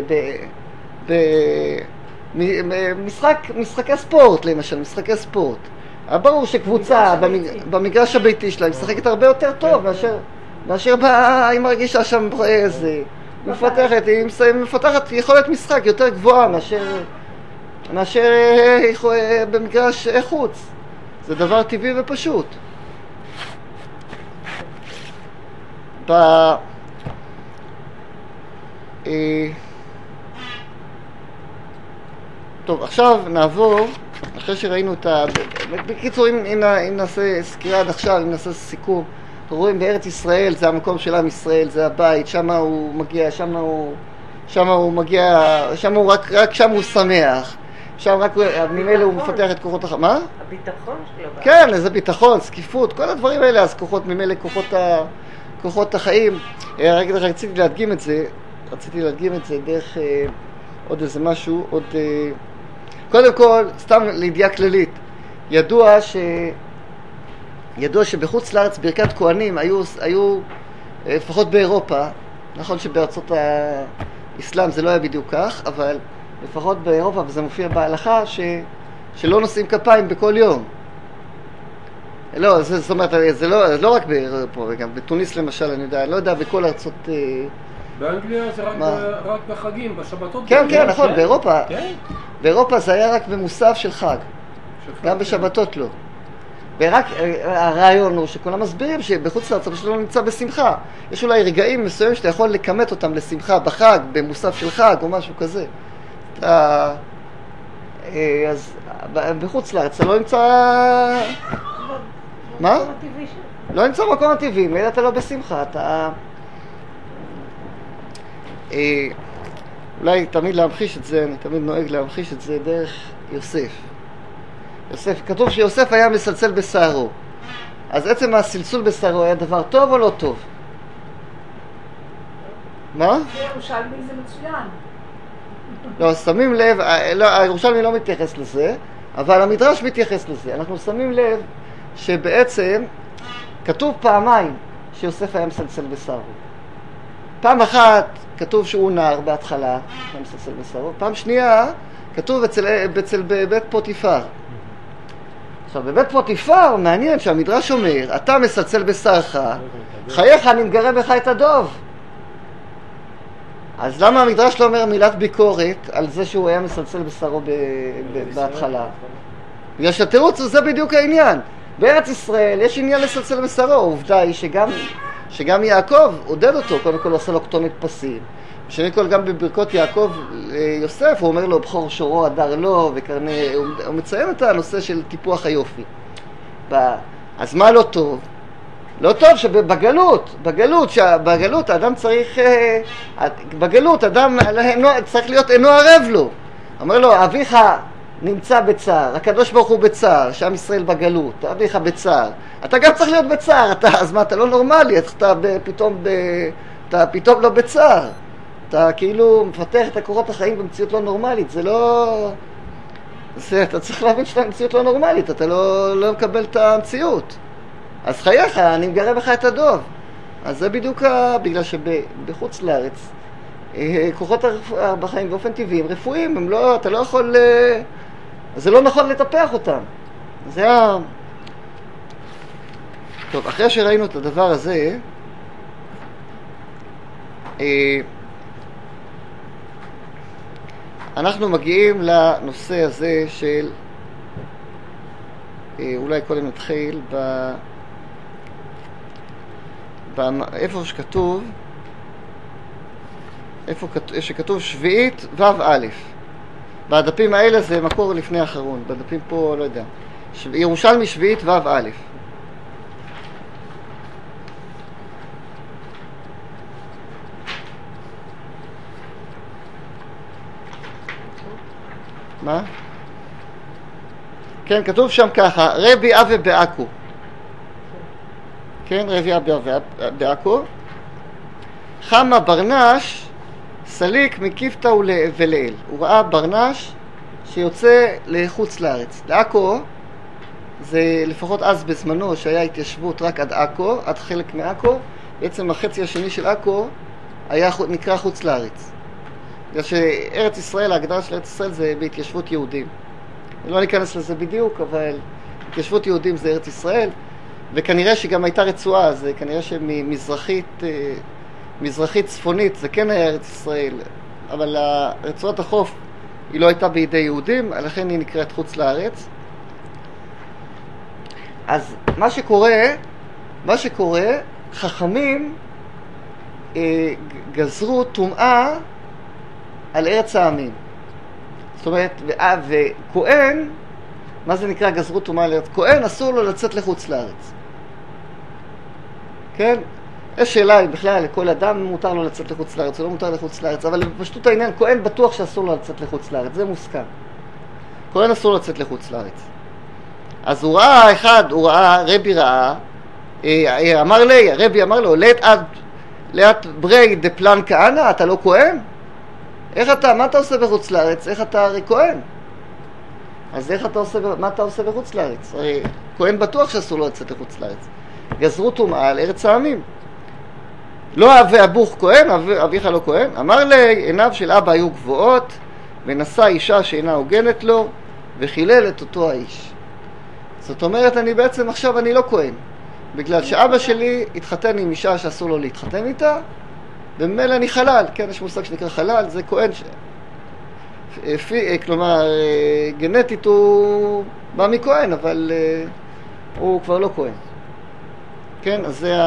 משחקי ספורט, למשל, משחקי ספורט. ברור שקבוצה במגרש הביתי שלה משחקת הרבה יותר טוב מאשר היא מרגישה שם איזה היא מפתחת יכולת משחק יותר גבוהה מאשר במגרש חוץ. זה דבר טבעי ופשוט. טוב, עכשיו נעבור, אחרי שראינו בקיצור, אם נעשה סקירה עד עכשיו, אם נעשה סיכום, אנחנו רואים בארץ ישראל, זה המקום של עם ישראל, זה הבית, שם הוא מגיע, רק שם הוא שמח, שם רק ממילא הוא מפתח את כוחות החיים. מה? הביטחון שלו. כן, איזה ביטחון, סקיפות, כל הדברים האלה, אז ממילא כוחות החיים. רציתי להדגים את זה דרך עוד איזה משהו, קודם כל, סתם לידיעה כללית, ידוע שבחוץ לארץ ברכת כהנים היו לפחות באירופה, נכון שבארצות האסלאם זה לא היה בדיוק כך, אבל לפחות באירופה, וזה מופיע בהלכה, שלא נושאים כפיים בכל יום. לא, זאת אומרת, זה לא רק באירופה, גם בתוניס למשל, אני לא יודע, בכל ארצות... באנגליה זה רק בחגים, בשבתות. כן, נכון, באירופה. באירופה זה היה רק במוסף של חג. גם בשבתות לא. ורק הרעיון הוא שכולם מסבירים שבחוץ לארץ אבל שלא נמצא בשמחה. יש אולי רגעים מסוימים שאתה יכול לקמת אותם לשמחה בחג, במוסף של חג או משהו כזה. אז בחוץ לארץ אתה לא נמצא... מה? לא נמצא במקום הטבעי, אלא אתה לא בשמחה, אתה... אולי תמיד להמחיש את זה, אני תמיד נוהג להמחיש את זה דרך יוסף. כתוב שיוסף היה מסלסל בשערו. אז עצם הסלסול בשערו היה דבר טוב או לא טוב? מה? ירושלמי זה מצוין. לא, שמים לב, הירושלמי לא מתייחס לזה, אבל המדרש מתייחס לזה. אנחנו שמים לב שבעצם כתוב פעמיים שיוסף היה מסלסל בשערו. פעם אחת כתוב שהוא נער בהתחלה, היה מסלסל בשערו. פעם שנייה כתוב בבית פוטיפר. עכשיו, בבית פוטיפר מעניין שהמדרש אומר, אתה מסלסל בשערך, חייך אני מגרה בך את הדוב. אז למה המדרש לא אומר מילת ביקורת על זה שהוא היה מסלסל בשערו בהתחלה? בגלל שהתירוץ זה בדיוק העניין. בארץ ישראל יש עניין לסלסל בשערו, העובדה היא שגם יעקב עודד אותו, קודם כל עושה לו כתונת פסים. בשני כל גם בברכות יעקב יוסף, הוא אומר לו בחור שורו הדר לו, הוא מציין את הנושא של טיפוח היופי. אז מה לא טוב? לא טוב שבגלות האדם צריך, צריך להיות אינו ערב לו. אומר לו, אביך נמצא בצער, הקדוש ברוך הוא בצער, שעם ישראל בגלות, אביך בצער. אתה גם צריך להיות בצער, אז מה, אתה לא נורמלי, אתה פתאום לא בצער. אתה כאילו מפתח את הקורות החיים במציאות לא נורמלית, זה לא... אתה צריך להבין שאתה במציאות לא נורמלית, אתה לא מקבל את המציאות. אז חייך, אני מגרה בך את הדוב. אז זה בדיוק בגלל שבחוץ לארץ, כוחות בחיים באופן טבעי הם רפואיים, אתה לא יכול... זה לא נכון לטפח אותם. זה טוב, אחרי שראינו את הדבר הזה, אנחנו מגיעים לנושא הזה של אולי קודם נתחיל איפה שכתוב, שכתוב שביעית ו' א'. בדפים האלה זה מקור לפני האחרון, בדפים פה לא יודע. ירושלמי שביעית ו' א'. מה? כן, כתוב שם ככה, רבי אבי בעכו. כן, רבי אבי בעכו. חמה ברנש סליק מקיפתא ולאל. הוא ראה ברנש שיוצא לחוץ לארץ. לעכו, זה לפחות אז בזמנו שהיה התיישבות רק עד עכו, עד חלק מעכו. בעצם החצי השני של עכו היה נקרא חוץ לארץ. בגלל שארץ ישראל, ההגדרה של ארץ ישראל זה בהתיישבות יהודים. לא ניכנס לזה בדיוק, אבל התיישבות יהודים זה ארץ ישראל, וכנראה שגם הייתה רצועה, זה כנראה מזרחית צפונית, זה כן היה ארץ ישראל, אבל רצועת החוף היא לא הייתה בידי יהודים, לכן היא נקראת חוץ לארץ. אז מה שקורה, חכמים גזרו טומאה על ארץ העמים. זאת אומרת, וכהן, מה זה נקרא גזרו טומאה על ארץ? כהן אסור לו לצאת לחוץ לארץ. כן? יש שאלה אם בכלל לכל אדם מותר לו לצאת לחוץ לארץ, או לא מותר לחוץ לארץ, אבל בפשטות העניין, כהן בטוח שאסור לו לצאת לחוץ לארץ, זה מוסכם. כהן אסור לו לצאת לחוץ לארץ. אז רבי אמר לו, לאט ברי דפלן כהנא, אתה לא כהן? מה אתה עושה בחוץ לארץ? איך אתה הרי כהן? אז מה אתה עושה בחוץ לארץ? הרי כהן בטוח שאסור לו לצאת לחוץ לארץ. גזרו טומאה על ארץ העמים. לא אבי אבוך כהן, אביך לא כהן. אמר לי, עיניו של אבא היו גבוהות, ונשא אישה שאינה הוגנת לו, וחילל את אותו האיש. זאת אומרת, עכשיו אני לא כהן. בגלל שאבא שלי התחתן עם אישה שאסור לו להתחתן איתה, במילא אני חלל, כן, יש מושג שנקרא חלל, זה כהן כלומר, גנטית הוא בא מכהן, אבל הוא כבר לא כהן. כן, אז זה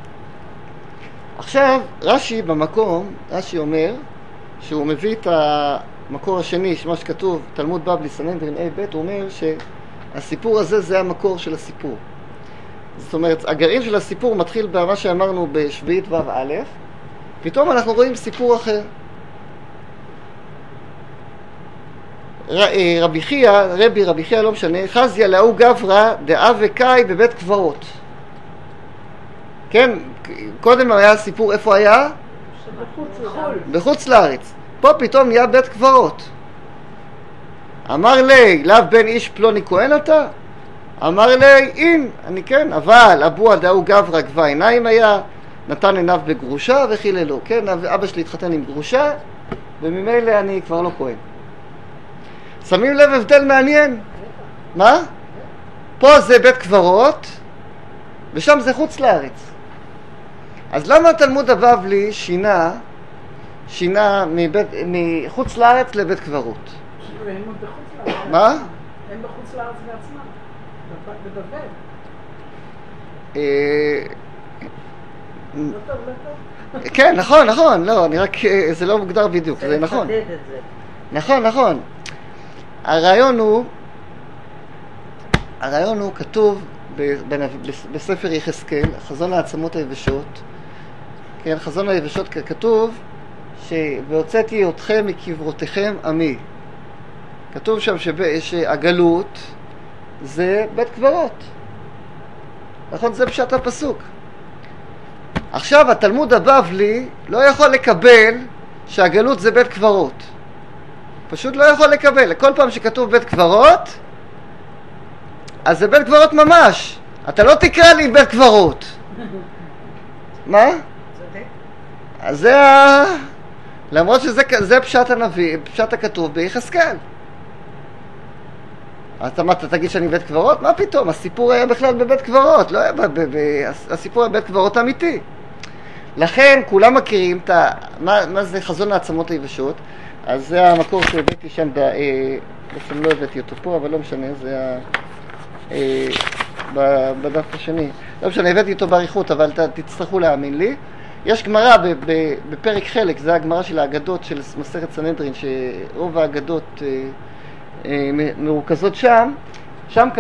עכשיו, רש"י במקום, רש"י אומר, שהוא מביא את המקור השני, שמה שכתוב, תלמוד בבלי סנהדרין ב', הוא אומר שהסיפור הזה זה המקור של הסיפור. זאת אומרת, הגרעין של הסיפור מתחיל במה שאמרנו בשביעית ו' א', פתאום אנחנו רואים סיפור אחר. רבי חייא, לא משנה, חזיה לאו גברא דאה וקאי בבית קברות. כן, קודם היה סיפור איפה היה? בחוץ לארץ. פה פתאום נהיה בית קברות. אמר לי, לאו בן איש פלוני כהן אתה? אמר לי, אין, אני כן, אבל אבו דאו גברא גבה עיניים היה, נתן עיניו בגרושה וחיללו. כן, אבא שלי התחתן עם גרושה, וממילא אני כבר לא כהן. שמים לב הבדל מעניין. מה? פה זה בית קברות, ושם זה חוץ לארץ. אז למה התלמוד הבבלי שינה מחוץ לארץ לבית קברות? הם בחוץ לארץ. מה? הם בחוץ לארץ בעצמם, בבבל. לא טוב. כן, נכון, לא, אני רק, זה לא מוגדר בדיוק, זה נכון. נכון. הרעיון הוא כתוב בספר יחזקאל, חזון העצמות היבשות. כן, חזון היבשות כתוב והוצאתי אתכם מקברותיכם עמי. כתוב שם שהגלות זה בית קברות. נכון, זה פשט הפסוק. עכשיו התלמוד הבבלי לא יכול לקבל שהגלות זה בית קברות. פשוט לא יכול לקבל. כל פעם שכתוב בית קברות, אז זה בית קברות ממש. אתה לא תקרא לי בית קברות. מה? אז זה למרות שזה פשט הנביא, פשט הכתוב ביחזקאל. אתה תגיד שאני בית קברות? מה פתאום? הסיפור היה בכלל בבית קברות, לא היה הסיפור היה בית קברות אמיתי. לכן כולם מכירים מה זה חזון העצמות היבשות. אז זה המקור שהבאתי שם, בעצם לא הבאתי אותו פה, אבל לא משנה, זה בדף השני. לא משנה, הבאתי אותו בעריכות, אבל תצטרכו להאמין לי. יש גמרא בפרק חלק, זה הגמרא של האגדות של מסכת סנהדרין, שרוב האגדות מרוכזות שם. שם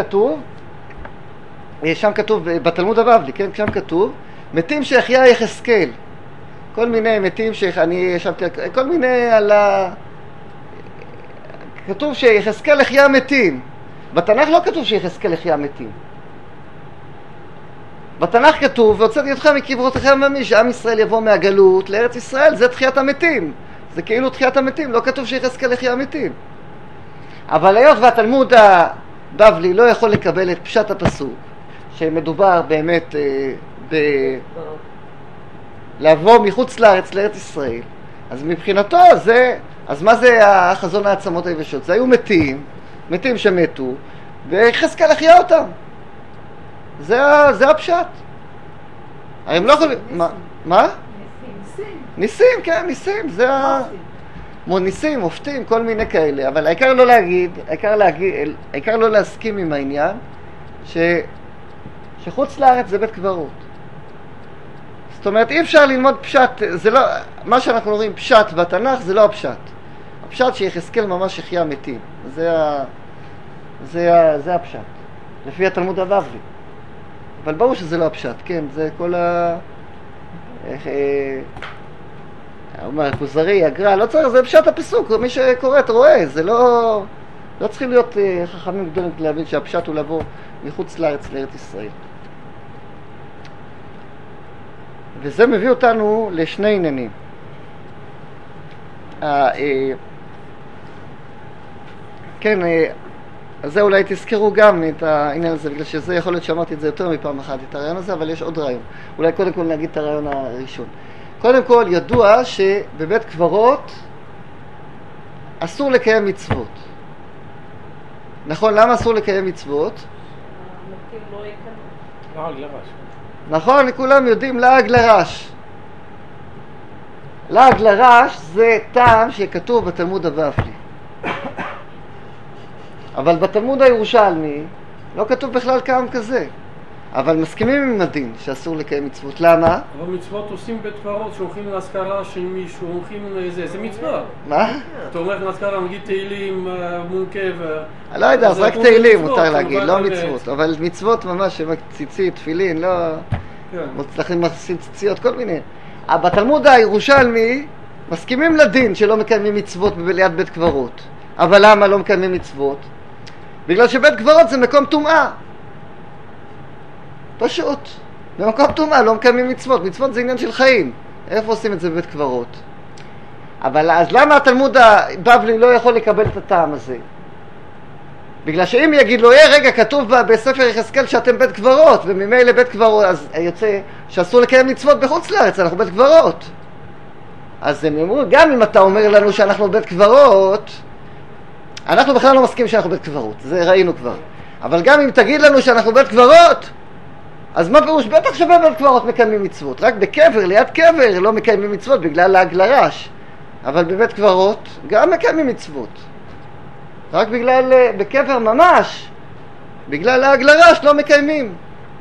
כתוב בתלמוד הבבלי, כן? שם כתוב מתים שהחיה יחזקאל. כל מיני מתים שאני ישבתי, כל מיני כתוב שיחזקאל החיה מתים. בתנ"ך לא כתוב שיחזקאל החיה מתים. בתנ"ך כתוב, והוצאתי אותך מקברותיכם עמי, שעם ישראל יבוא מהגלות לארץ ישראל, זה תחיית המתים. זה כאילו תחיית המתים, לא כתוב שיחזקאל החיה מתים. אבל היות והתלמוד הבבלי לא יכול לקבל את פשט הפסוק, שמדובר באמת לעבור מחוץ לארץ לארץ ישראל, אז מבחינתו אז מה זה החזון העצמות היבשות? זה היו מתים שמתו, ויחזקאל החיה אותם. זה הפשט. הרי הם לא יכולים... מה? ניסים, כן, ניסים. זה ניסים, מופתים, כל מיני כאלה. אבל העיקר לא להגיד, העיקר לא להסכים עם העניין, שחוץ לארץ זה בית קברות. זאת אומרת, אי אפשר ללמוד פשט, זה לא... מה שאנחנו רואים פשט בתנ"ך זה לא הפשט. הפשט שיחזקאל ממש החיה מתים. זה הפשט. לפי התלמוד הבבלי. אבל ברור שזה לא הפשט, כן, זה כל אומר, כוזרי, הגר"א, לא צריך, זה פשט הפסוק, מי שקורא, רואה, זה לא צריכים להיות חכמים גדולים להבין שהפשט הוא לבוא מחוץ לארץ, לארץ ישראל. וזה מביא אותנו לשני עניינים. כן, אז זה אולי תזכרו גם את העניין הזה, בגלל שזה יכול להיות שאמרתי את זה יותר מפעם אחת, את הרעיון הזה, אבל יש עוד רעיון. אולי קודם כל נגיד את הרעיון הראשון. קודם כל, ידוע שבבית קברות אסור לקיים מצוות. נכון, למה אסור לקיים מצוות? לעג לרש. נכון, כולם יודעים לעג לרש. לעג לרש זה טעם שכתוב בתלמוד הבבלי. אבל בתלמוד הירושלמי לא כתוב בכלל טעם כזה. אבל מסכימים עם הדין שאסור לקיים מצוות. למה? אבל מצוות עושים בית קברות, שהולכים להזכרה של מישהו, הולכים זה מצווה. מה? אתה אומר להזכרה, נגיד תהילים מול קבר. לא יודע, אז רק תהילים מותר להגיד, לא מצוות. אבל מצוות ממש, ציצית, תפילין, לא... מוצלחים מחסים ציציות, כל מיני. בתלמוד הירושלמי מסכימים לדין שלא מקיימים מצוות ליד בית קברות. אבל למה לא מקיימים מצוות? בגלל שבית קברות זה מקום טומאה. פשוט. במקום טומאה לא מקיימים מצוות. מצוות זה עניין של חיים. איפה עושים את זה בבית קברות? אבל אז למה התלמוד הבבלי לא יכול לקבל את הטעם הזה? בגלל שאם יגיד לו, רגע, כתוב בספר יחזקאל שאתם בית קברות, וממילא בית קברות, אז יוצא שאסור לקיים מצוות בחוץ לארץ, אנחנו בית קברות. אז הם אמרו, גם אם אתה אומר לנו שאנחנו בית קברות, אנחנו בכלל לא מסכים שאנחנו בית קברות, זה ראינו כבר. אבל גם אם תגיד לנו שאנחנו בית קברות, אז מה פירוש? בטח שבבית קברות מקיימים מצוות. רק בקבר, ליד קבר, לא מקיימים מצוות בגלל לעג לרש. אבל בבית קברות גם מקיימים מצוות. רק בגלל, בקבר ממש, בגלל לעג לרש לא מקיימים.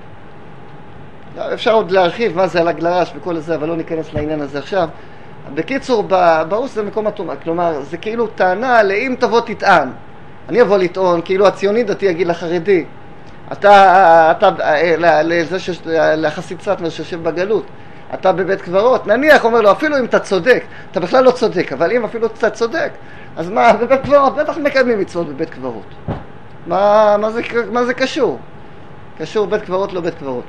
אפשר עוד להרחיב מה זה לעג לרש וכל זה, אבל לא ניכנס לעניין הזה עכשיו. בקיצור, ברוס זה מקום הטומאה, כלומר, זה כאילו טענה לאם תבוא תטען. אני אבוא לטעון, כאילו הציוני דתי יגיד לחרדי, לחסיד סאטמר שיושב בגלות, אתה בבית קברות, נניח, אומר לו, אפילו אם אתה צודק, אתה בכלל לא צודק, אבל אם אפילו אתה צודק, אז מה, בבית קברות, בטח מקיימים מצוות בבית קברות. מה זה קשור? קשור בית קברות, לא בית קברות.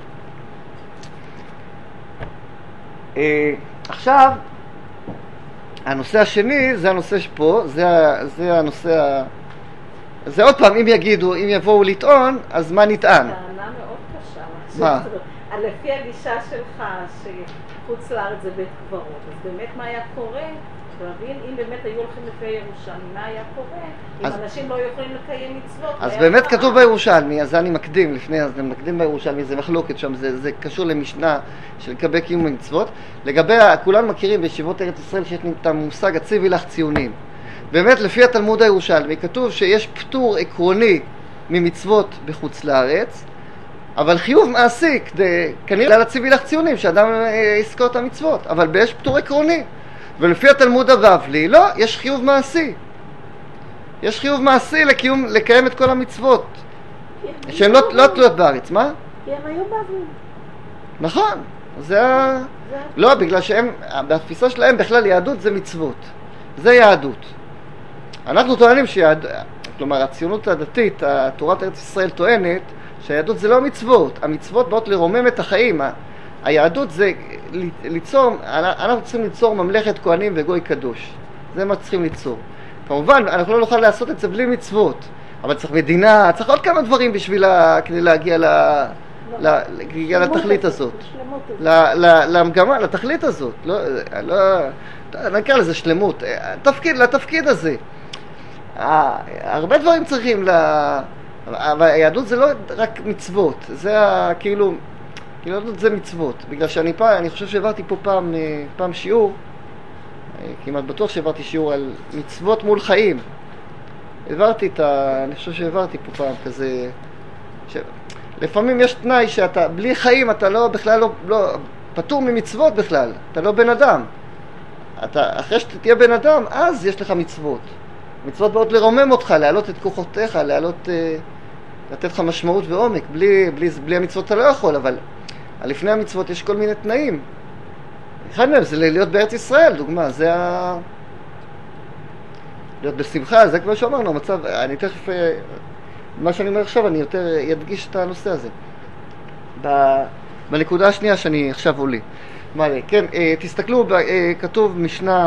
עכשיו, הנושא השני, זה הנושא שפה, זה הנושא, זה עוד פעם, אם יגידו, אם יבואו לטעון, אז מה נטען? טענה מאוד קשה. מה? לפי הגישה שלך, שחוץ לארץ זה בית קברות, אז באמת מה היה קורה? להבין, אם באמת היו הולכים לפי הירושלמי, מה היה קורה? אם אנשים לא יכולים לקיים מצוות? אז באמת כתוב בירושלמי, אז אני מקדים לפני, אז אני מקדים בירושלמי, זה מחלוקת שם, זה קשור למשנה של לגבי קיום מצוות. לגבי, כולנו מכירים בישיבות ארץ ישראל שיש את המושג הציבי לך ציונים. באמת לפי התלמוד הירושלמי כתוב שיש פטור עקרוני ממצוות בחוץ לארץ, אבל חיוב מעשי, כנראה להציבי לך ציונים שאדם יזכור את המצוות, אבל יש פטור עקרוני. ולפי התלמוד הבבלי, לא, יש חיוב מעשי. יש חיוב מעשי לקיים את כל המצוות, שהן לא תלויות בארץ, מה? כי הם היו בבלים. נכון, לא, בגלל שהם, בתפיסה שלהם בכלל יהדות זה מצוות. זה יהדות. אנחנו טוענים כלומר, הציונות הדתית, תורת ארץ ישראל טוענת שהיהדות זה לא מצוות. המצוות באות לרומם את החיים. היהדות זה ליצור, אנחנו צריכים ליצור ממלכת כהנים וגוי קדוש. זה מה צריכים ליצור. כמובן, אנחנו לא נוכל לעשות את זה בלי מצוות. אבל צריך מדינה, צריך עוד כמה דברים כדי להגיע לתכלית הזאת. למגמה, לתכלית הזאת. נקרא לזה שלמות. לתפקיד הזה. הרבה דברים צריכים, אבל היהדות זה לא רק מצוות, זה כאילו יהדות זה מצוות, בגלל אני חושב שהעברתי פה פעם שיעור, כמעט בטוח שהעברתי שיעור על מצוות מול חיים. אני חושב שהעברתי פה פעם כזה, לפעמים יש תנאי שאתה בלי חיים אתה בכלל לא פטור ממצוות בכלל, אתה לא בן אדם. אחרי שתהיה בן אדם, אז יש לך מצוות. מצוות באות לרומם אותך, להעלות את כוחותיך, לתת לך משמעות ועומק. בלי המצוות אתה לא יכול, אבל לפני המצוות יש כל מיני תנאים. אחד מהם זה להיות בארץ ישראל, דוגמה, להיות בשמחה, זה כמו שאמרנו, המצב, אני תכף, מה שאני אומר עכשיו, אני יותר ידגיש את הנושא הזה. בנקודה השנייה שאני עכשיו עולה. כן, תסתכלו, כתוב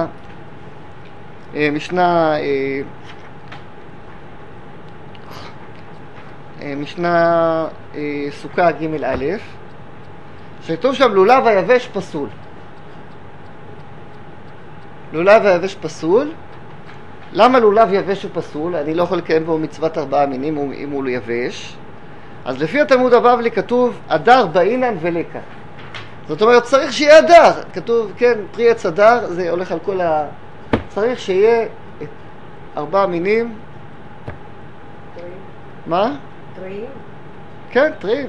משנה סוכה ג' א', שכתוב שם לולב היבש פסול. לולב היבש פסול. למה לולב יבש הוא פסול? אני לא יכול לקיים בו מצוות 4 מינים אם הוא יבש. אז לפי התלמוד הבבלי כתוב אדר באינן ולקה. זאת אומרת, צריך שיהיה אדר. כתוב, כן, פרי עץ אדר, זה הולך על כל צריך שיהיה 4 מינים. טריים. מה? טריים. כן, טריים.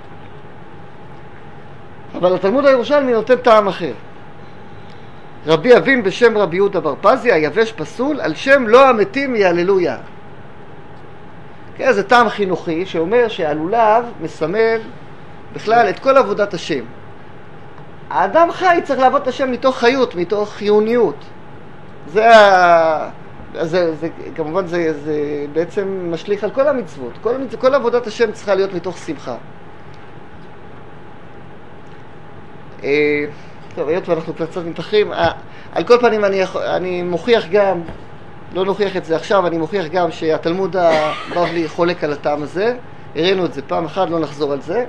אבל התלמוד הירושלמי נותן טעם אחר. רבי אבין בשם רבי יהודה בר פזי, היבש פסול, על שם לא המתים יהללויה. כן, זה טעם חינוכי שאומר שהלולב מסמל בכלל את כל עבודת השם. האדם חי צריך לעבוד את השם מתוך חיות, מתוך חיוניות. כמובן זה בעצם משליך על כל המצוות. כל עבודת השם צריכה להיות מתוך שמחה. טוב, היות ואנחנו קצת מתחרים, על כל פנים אני מוכיח גם, לא נוכיח את זה עכשיו, אני מוכיח גם שהתלמוד הבבלי חולק על הטעם הזה. הראינו את זה פעם אחת, לא נחזור על זה.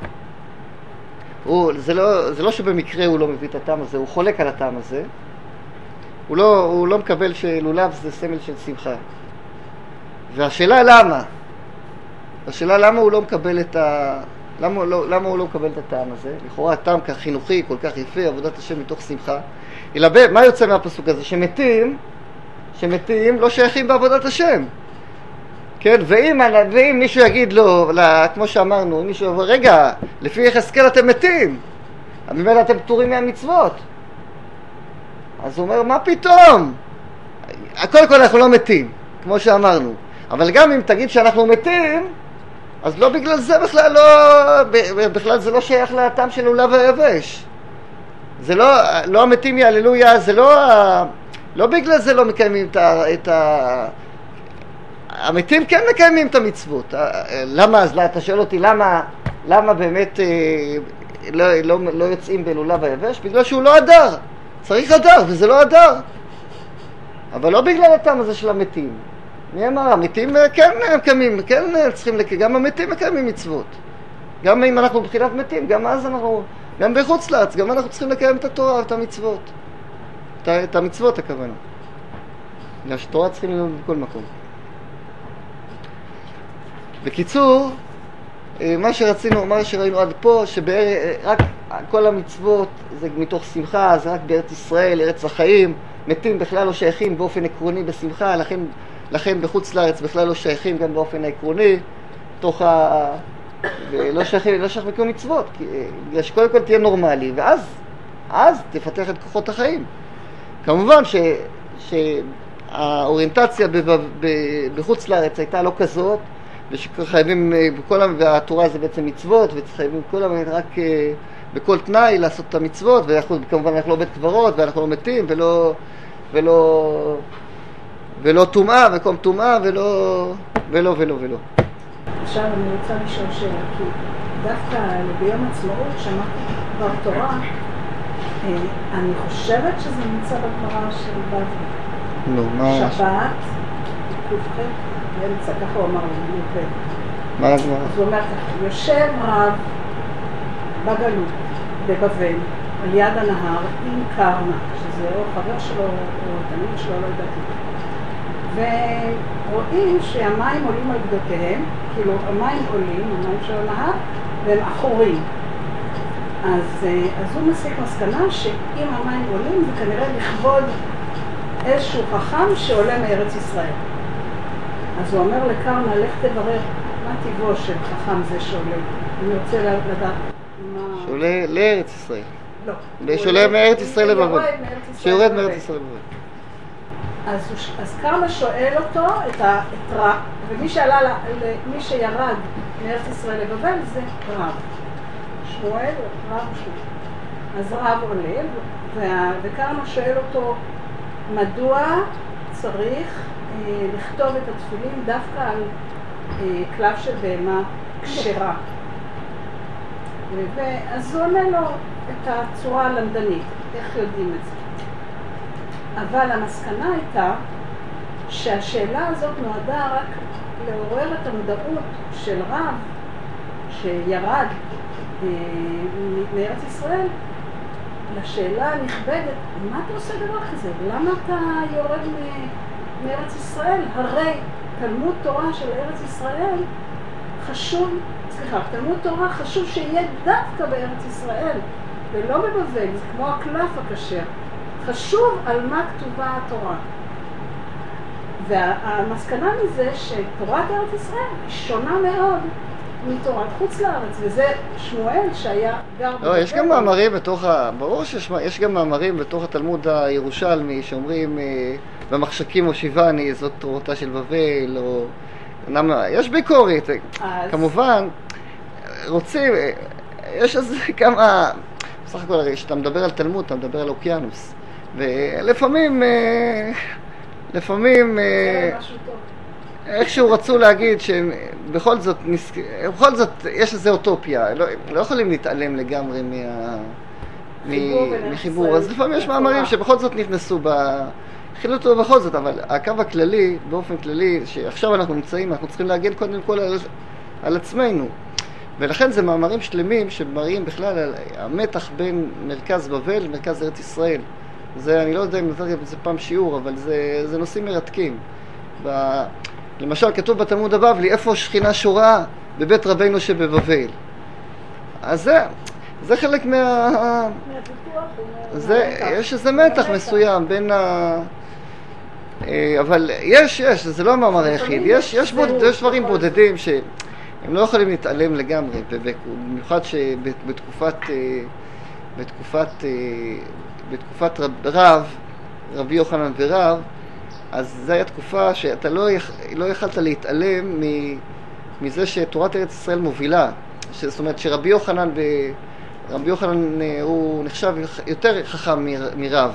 זה לא שבמקרה הוא לא מביא את הטעם הזה, הוא חולק על הטעם הזה. הוא לא מקבל שלולב זה סמל של שמחה. והשאלה למה? השאלה למה הוא לא מקבל למה הוא לא מקבל את הטעם הזה? לכאורה הטעם כך חינוכי, כל כך יפה, עבודת השם מתוך שמחה. אלא מה יוצא מהפסוק הזה? שמתים לא שייכים בעבודת השם. כן, ואם מישהו יגיד לו, כמו שאמרנו, אם מישהו יגיד, רגע, לפי יחזקאל אתם מתים, ממילא אתם פטורים מהמצוות. אז הוא אומר, מה פתאום? קודם כל אנחנו לא מתים, כמו שאמרנו. אבל גם אם תגיד שאנחנו מתים, אז לא בגלל זה בכלל זה לא שייך לטעם של לולב היבש. זה לא המתים יהללויה, זה לא בגלל זה לא מקיימים המתים כן מקיימים את המצוות. למה? אז אתה שואל אותי למה באמת לא יוצאים בלולב היבש? בגלל שהוא לא אדר. צריך אדר, וזה לא אדר. אבל לא בגלל הטעם הזה של המתים. מי אמר? המתים כן מקיימים, כן צריכים, גם המתים מקיימים מצוות. גם אם אנחנו בתחילת מתים, גם בחוץ לארץ, גם אנחנו צריכים לקיים את התורה, את המצוות. את המצוות הכוונה. בגלל שתורה צריכים להיות בכל מקום. בקיצור, מה שראינו עד פה, שרק כל המצוות זה מתוך שמחה, זה רק בארץ ישראל, ארץ החיים, מתים בכלל לא שייכים באופן עקרוני בשמחה, לכן בחוץ לארץ בכלל לא שייכים גם באופן העקרוני, תוך ולא שייך בכלל מצוות, בגלל שקודם כל תהיה נורמלי, ואז תפתח את כוחות החיים. כמובן שהאוריינטציה בחוץ לארץ הייתה לא כזאת, ושחייבים, והתורה זה בעצם מצוות, וחייבים כל הזמן רק בכל תנאי לעשות את המצוות, וכמובן אנחנו לא בית קברות, ואנחנו לא מתים, ולא טומאה, מקום טומאה, ולא. עכשיו אני רוצה לשאול שאלה, כי דווקא ביום עצמאות שמעתי דבר תורה, אני חושבת שזה נמצא בגמרא של בבלי. נו, מה? שבת, ק"ח, באמצע, ככה הוא אמר לי, יובל. מה הגמרא? אז הוא אומר ככה, יושב רב בגלות, בבבל, על יד הנהר, עם קרנה, שזה או חבר שלו, או תלמיד שלו, לא יודעת. ורואים שהמים עולים על גדותיהם, כאילו המים עולים, המים של הנהר, והם אחורים. אז הוא מסיק מסקנה שאם המים עולים זה כנראה לכבוד איזשהו חכם שעולה מארץ ישראל. אז הוא אומר לקרנה, לך תברר מה טבעו של חכם זה שעולה. אני רוצה לדעת מה... שעולה לארץ ישראל. לא. שעולה מארץ ישראל לבבל. שיורד מארץ ישראל לבבל. אז קרנה שואל אותו את רב, ומי שירד מארץ ישראל לבבל זה רב. שמואל, רב שמואל. אז רב עולה, וקרנה שואל אותו מדוע צריך לכתוב את התפילין דווקא על כלב של בהמה כשרה. אז הוא עונה לו את הצורה הלמדנית, איך יודעים את זה. אבל המסקנה הייתה שהשאלה הזאת נועדה רק לעורר את המודעות של רב שירד מארץ ישראל לשאלה הנכבדת, מה אתה עושה דבר כזה? למה אתה יורד מארץ ישראל? הרי תלמוד תורה של ארץ ישראל תלמוד תורה חשוב שיהיה דווקא בארץ ישראל ולא בבבל, זה כמו הקלף הכשר. חשוב על מה כתובה התורה. והמסקנה מזה שתורת ארץ ישראל היא שונה מאוד מתורת חוץ לארץ, וזה שמואל שהיה גר בבבל. לא, יש גם מאמרים ברור שיש גם מאמרים בתוך התלמוד הירושלמי שאומרים במחשכים הושיבני זאת תורתה של בבל, או... יש ביקורת, כמובן, רוצים, יש איזה כמה... בסך הכל הרי כשאתה מדבר על תלמוד, אתה מדבר על אוקיינוס. ולפעמים, איכשהו רצו להגיד שבכל זאת יש איזו אוטופיה, לא יכולים להתעלם לגמרי מחיבור, אז לפעמים יש מאמרים שבכל זאת נכנסו הכילו אותו בכל זאת, אבל הקו הכללי, באופן כללי, שעכשיו אנחנו נמצאים, אנחנו צריכים להגן קודם כל על עצמנו. ולכן זה מאמרים שלמים שמראים בכלל על המתח בין מרכז בבל למרכז ארץ ישראל. זה, אני לא יודע אם נתתי בזה פעם שיעור, אבל זה נושאים מרתקים. למשל, כתוב בתלמוד הבבלי, איפה שכינה שורה בבית רבינו שבבבל. אז זה חלק יש איזה מתח מסוים בין אבל יש, זה לא המאמר היחיד. יש דברים בודדים שהם לא יכולים להתעלם לגמרי, במיוחד בתקופת רבי יוחנן ורב, אז זו הייתה תקופה שאתה לא יכלת להתעלם מזה שתורת ארץ ישראל מובילה. זאת אומרת שרבי יוחנן הוא נחשב יותר חכם מרב.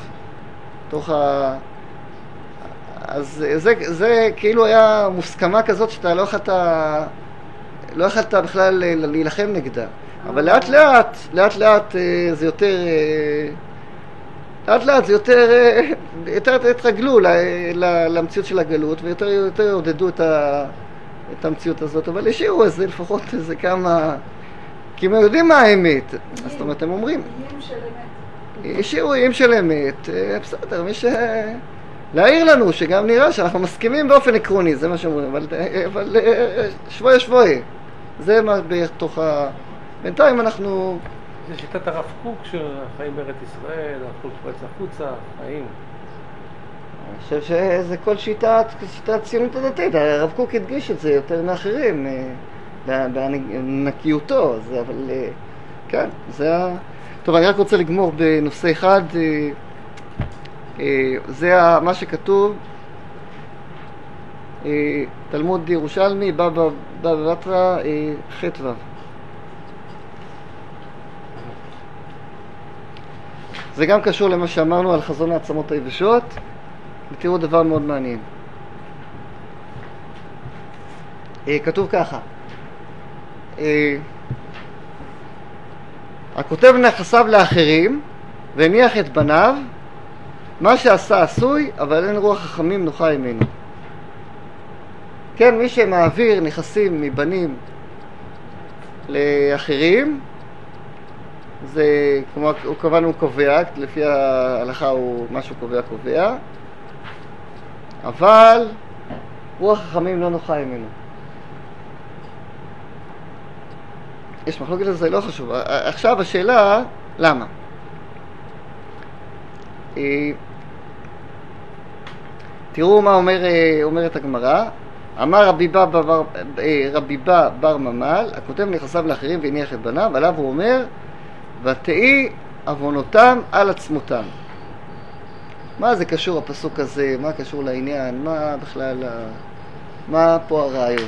אז זה כאילו היה מוסכמה כזאת שאתה לא יכלת בכלל להילחם נגדה. אבל לאט לאט זה יותר התרגלו למציאות של הגלות, ויותר עודדו את המציאות הזאת, אבל השאירו לפחות איזה כמה, כי הם יודעים מה האמת. זאת אומרת, הם אומרים, השאירו איים של אמת, בסדר, להעיר לנו שגם נראה שאנחנו מסכימים באופן עקרוני, זה מה שאומרים, אבל שבוי. זה מה בתוך בינתיים אנחנו... זה שיטת הרב קוק שחיים בארץ ישראל, הרב קוק שבצע חוצה, חיים. אני חושב שזה כל שיטת ציונות הדתית, הרב קוק הדגיש את זה יותר מאחרים. בנקיותו, אבל כן, זה ה... טוב, אני רק רוצה לגמור בנושא אחד, זה מה שכתוב, תלמוד ירושלמי, בבא בתרא, ח' ו'. זה גם קשור למה שאמרנו על חזון העצמות היבשות, ותראו דבר מאוד מעניין. כתוב ככה, הכותב נכסיו לאחרים והניח את בניו, מה שעשה עשוי, אבל אין רוח חכמים נוחה ממנו. כן, מי שמעביר נכסים מבנים לאחרים, זה כמו הוא כמובן הוא קובע, לפי ההלכה הוא משהו קובע, אבל רוח חכמים לא נוחה ממנו. יש מחלוקת לזה, לא חשוב. עכשיו השאלה, למה? תראו מה אומרת הגמרא. אמר רבי בא בר ממל, הכותב נכסיו לאחרים והניח את בניו, עליו הוא אומר, ותהי עוונותם על עצמותם. מה זה קשור הפסוק הזה? מה קשור לעניין? מה בכלל, מה פה הרעיון?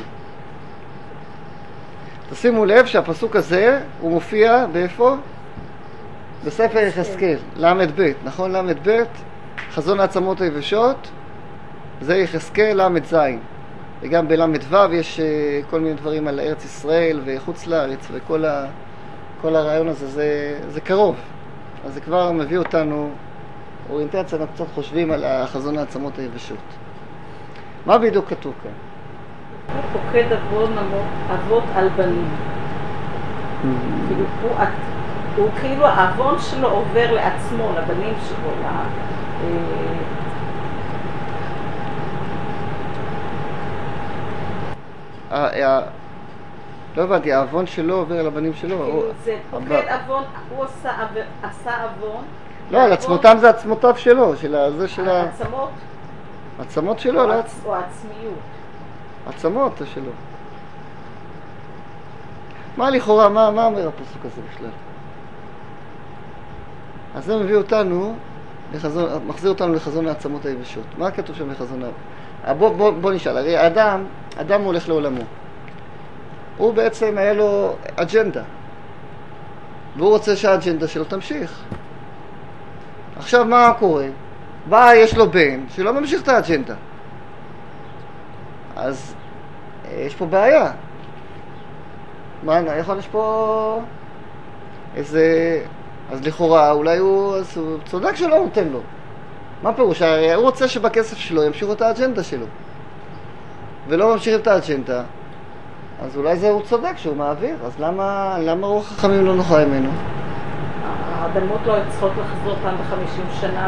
תשימו לב שהפסוק הזה הוא מופיע באיפה? בספר יחזקאל, ל"ב, נכון? ל"ב, חזון העצמות היבשות, זה יחזקאל ל"ז. וגם בל"ו יש כל מיני דברים על ארץ ישראל וחוץ לארץ, וכל הרעיון הזה, זה קרוב. אז זה כבר מביא אותנו, אוריינטציה, אנחנו קצת חושבים על חזון העצמות היבשות. מה בדיוק כתוב כאן? פוקד אבות על בנים. הוא כאילו העוון שלו עובר לעצמו, לבנים שלו, לא הבנתי, העוון שלו עובר לבנים שלו? זה פוקד עוון, הוא עשה עוון. לא, על עצמותם זה עצמותיו שלו, זה של העצמות? עצמות שלו, לא? או העצמיות. עצמות שלו. מה לכאורה, מה אומר הפסוק הזה בכלל? אז זה מביא אותנו, מחזיר אותנו לחזון העצמות היבשות. מה כתוב שם בחזון העצמות? בוא נשאל, הרי אדם הולך לעולמו. הוא בעצם היה לו אג'נדה. והוא רוצה שהאג'נדה שלו תמשיך. עכשיו מה קורה? יש לו בן שלא ממשיך את האג'נדה. אז יש פה בעיה. יש פה איזה... אז לכאורה אולי הוא צודק שלא נותן לו. מה פירוש? הוא רוצה שבכסף שלו ימשיכו את האג'נדה שלו. ולא ממשיכים את האג'נדה. אז אולי הוא צודק שהוא מעביר. אז למה רוח חכמים לא נוחה ממנו? האדמות לא צריכות לחזור פעם ב50 שנה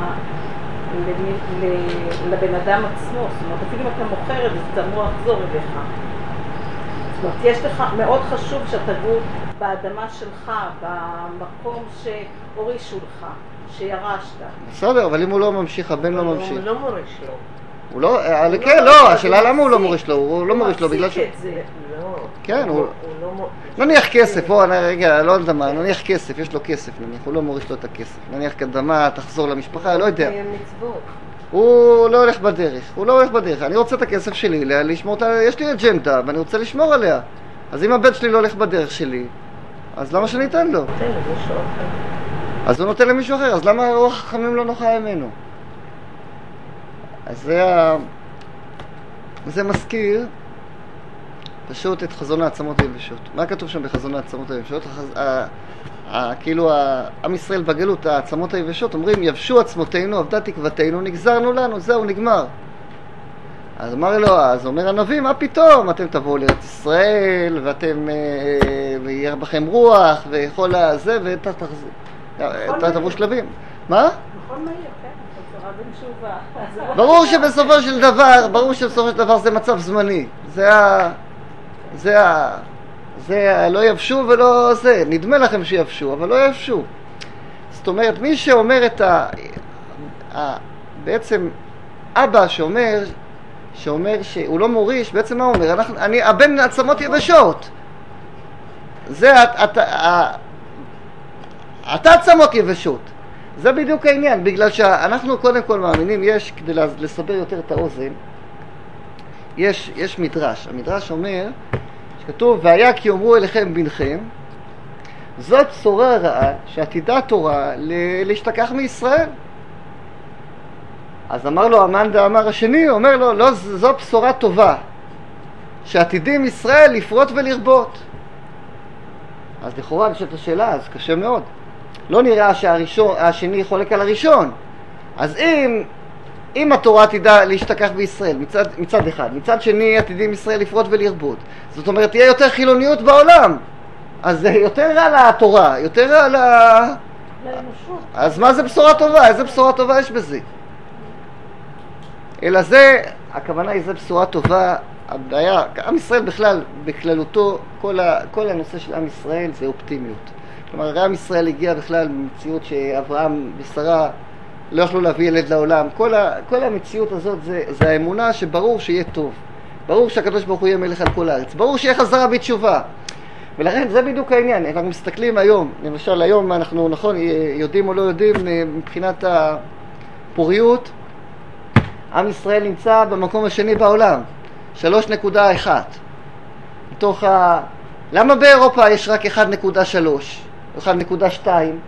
לבן אדם עצמו. זאת אומרת, אפילו אם אתה מוכר את זה, זה אמור לחזור אליך. זאת אומרת, יש לך, מאוד חשוב שתגור באדמה שלך, במקום שהורישו לך, שירשת. בסדר, אבל אם הוא לא ממשיך, הבן לא ממשיך. הוא לא מוריש לו. הוא לא, כן, לא, השאלה למה הוא לא מוריש לו, הוא לא מוריש לו בגלל ש... לא. כן, הוא... נניח כסף, רגע, לא אדמה, נניח כסף, יש לו כסף, נניח, הוא לא מוריש לו את הכסף. נניח קדמה, תחזור למשפחה, לא יודע. הוא לא הולך בדרך, אני רוצה את הכסף שלי, לשמור אותה, יש לי אג'נדה, ואני רוצה לשמור עליה. אז אם הבן שלי לא הולך בדרך שלי, אז למה שאני אתן לו? תן למישהו אחר. אז הוא נותן למישהו אחר, אז למה רוח חכמים לא נוחה ממנו? אז זה מזכיר פשוט את חזון העצמות היבשות. מה כתוב שם בחזון העצמות היבשות? כאילו עם ישראל בגלות, העצמות היבשות, אומרים יבשו עצמותינו, עבדה תקוותנו, נגזרנו לנו, זהו, נגמר. אז אז אומר הנביא, מה פתאום? אתם תבואו לארץ ישראל, ואתם, ויהיה בכם רוח, ויכול זה, ותבואו שלבים. מה? נכון מהיר, כן, תורה בנשובה. ברור שבסופו של דבר זה מצב זמני. זה לא יבשו ולא זה. נדמה לכם שיבשו, אבל לא יבשו. זאת אומרת, מי שאומר בעצם אבא שאומר שאומר שהוא לא מוריש, בעצם מה הוא אומר? אני הבן עצמות יבשות. זה, אתה עצמות יבשות. זה בדיוק העניין, בגלל שאנחנו קודם כל מאמינים, יש, כדי לסבר יותר את האוזן, יש מדרש. המדרש אומר, שכתוב, והיה כי יאמרו אליכם בנכם, זאת בשורה רעה שעתידה תורה להשתכח מישראל. אז אמר לו המן דאמר השני, אומר לו, לא, זו בשורה טובה, שעתידים ישראל לפרוט ולרבות. אז לכאורה נשאלת השאלה, אז קשה מאוד. לא נראה שהשני חולק על הראשון. אז אם התורה עתידה להשתכח בישראל, מצד אחד, מצד שני עתידים ישראל לפרוט ולרבות, זאת אומרת, תהיה יותר חילוניות בעולם. אז זה יותר רע לתורה, יותר רע לאנושות. אז מה זה בשורה טובה? איזה בשורה טובה יש בזה? אלא זה, הכוונה היא זה בשורה טובה. הבעיה, עם ישראל בכלל, בכללותו, כל הנושא של עם ישראל זה אופטימיות. כלומר, הרי עם ישראל הגיע בכלל ממציאות שאברהם ושרה לא יכלו להביא ילד לעולם. כל המציאות הזאת זה האמונה שברור שיהיה טוב. ברור שהקדוש ברוך הוא יהיה מלך על כל הארץ. ברור שיהיה חזרה בתשובה. ולכן זה בדיוק העניין. אנחנו מסתכלים היום, למשל היום אנחנו, נכון, יודעים או לא יודעים, מבחינת הפוריות, עם ישראל נמצא במקום השני בעולם. 3.1. מתוך למה באירופה יש רק 1.3, 1.2,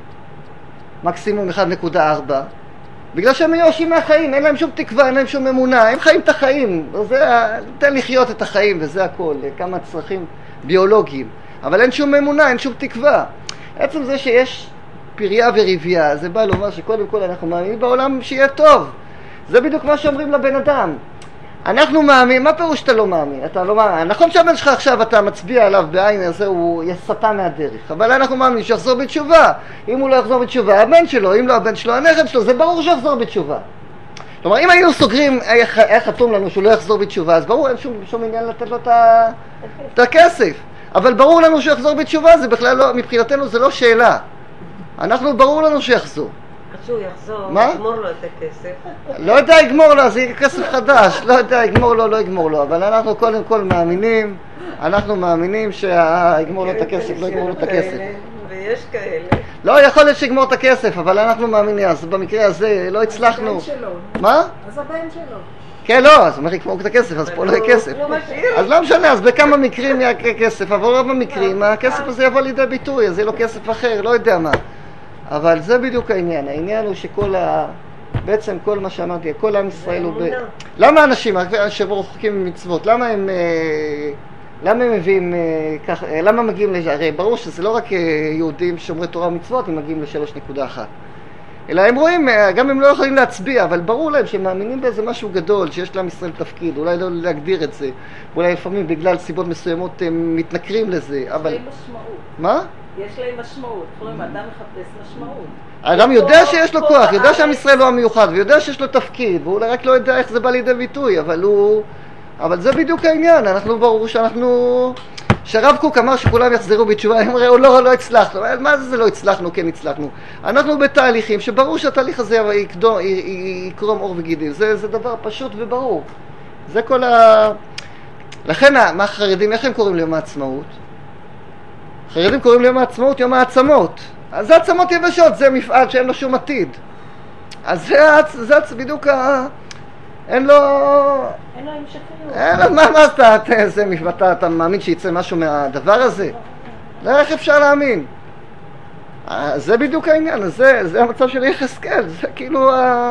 מקסימום 1.4? בגלל שהם מיואשים מהחיים, אין להם שום תקווה, אין להם שום אמונה, הם חיים את החיים, תן לחיות את החיים וזה הכל, כמה צרכים ביולוגיים, אבל אין שום אמונה, אין שום תקווה. עצם זה שיש פריה וריביה, זה בא לומר שקודם כל אנחנו מאמינים בעולם שיהיה טוב. זה בדיוק מה שאומרים לבן אדם. אנחנו מאמין, מה פירוש שאתה לא מאמין? אתה לא מאמין. נכון שהבן שלך עכשיו אתה מצביע עליו בעין הזה, הוא יסטה מהדרך. אבל אנחנו מאמין שיחזור בתשובה. אם הוא לא יחזור בתשובה, הבן שלו, אם לא הבן שלו, הנכד שלו, זה ברור שיחזור בתשובה. כלומר, אם היינו סוגרים, היה חתום לנו שהוא לא יחזור בתשובה, אז ברור, אין שום עניין לתת לו את הכסף. אבל ברור לנו שהוא יחזור בתשובה, זה בכלל לא, מבחינתנו זה לא שאלה. אנחנו, ברור לנו שיחזור. שהוא יחזור, יגמור לו את הכסף. לא יודע, יגמור לו, זה יהיה כסף חדש. לא יודע, יגמור לו, לא יגמור לו. אבל אנחנו קודם כל מאמינים, שיגמור לו את הכסף, לא יגמור לו את הכסף. ויש כאלה. לא, יכול להיות שיגמור את הכסף, אבל אנחנו מאמינים, אז במקרה הזה לא הצלחנו. אז הבן שלו. מה? אז הבן שלו. כן, לא, אז אומר יגמור את הכסף, אז פה לא יהיה כסף. אז לא משנה, אז בכמה מקרים יהיה כסף, אבל רוב המקרים, הכסף הזה יבוא לידי ביטוי, אז יהיה לו כסף אחר, לא יודע מה. אבל זה בדיוק העניין. העניין הוא בעצם כל מה שאמרתי, כל עם ישראל הוא למה אנשים שרוחקים ממצוות, למה הם מביאים ככה, למה מגיעים הרי ברור שזה לא רק יהודים שומרי תורה ומצוות, הם מגיעים ל3.1. אלא הם רואים, גם הם לא יכולים להצביע, אבל ברור להם שהם מאמינים באיזה משהו גדול, שיש לעם ישראל תפקיד, אולי לא להגדיר את זה, אולי לפעמים בגלל סיבות מסוימות הם מתנכרים לזה, אבל... יש להם משמעות. מה? יש להם משמעות, קוראים אדם מחפש משמעות. האדם יודע שיש לו כוח, יודע שעם ישראל הוא המיוחד, ויודע שיש לו תפקיד, והוא רק לא יודע איך זה בא לידי ביטוי, אבל זה בדיוק העניין, אנחנו ברור שרב קוק אמר שכולם יחזרו בתשובה, הם אמרו לא הצלחנו, מה זה לא הצלחנו, כן הצלחנו. אנחנו בתהליכים שברור שהתהליך הזה יקרום עור וגידים, זה דבר פשוט וברור. זה כל לכן, מה החרדים, איך הם קוראים ליום העצמאות? החרדים קוראים ליום העצמאות יום העצמות. אז זה עצמות יבשות, זה מפעל שאין לו שום עתיד. אז זה בדיוק אין לו המשכיות. מה אתה מאמין שיצא משהו מהדבר הזה? איך אפשר להאמין? זה בדיוק העניין, זה המצב של יחזקאל, זה כאילו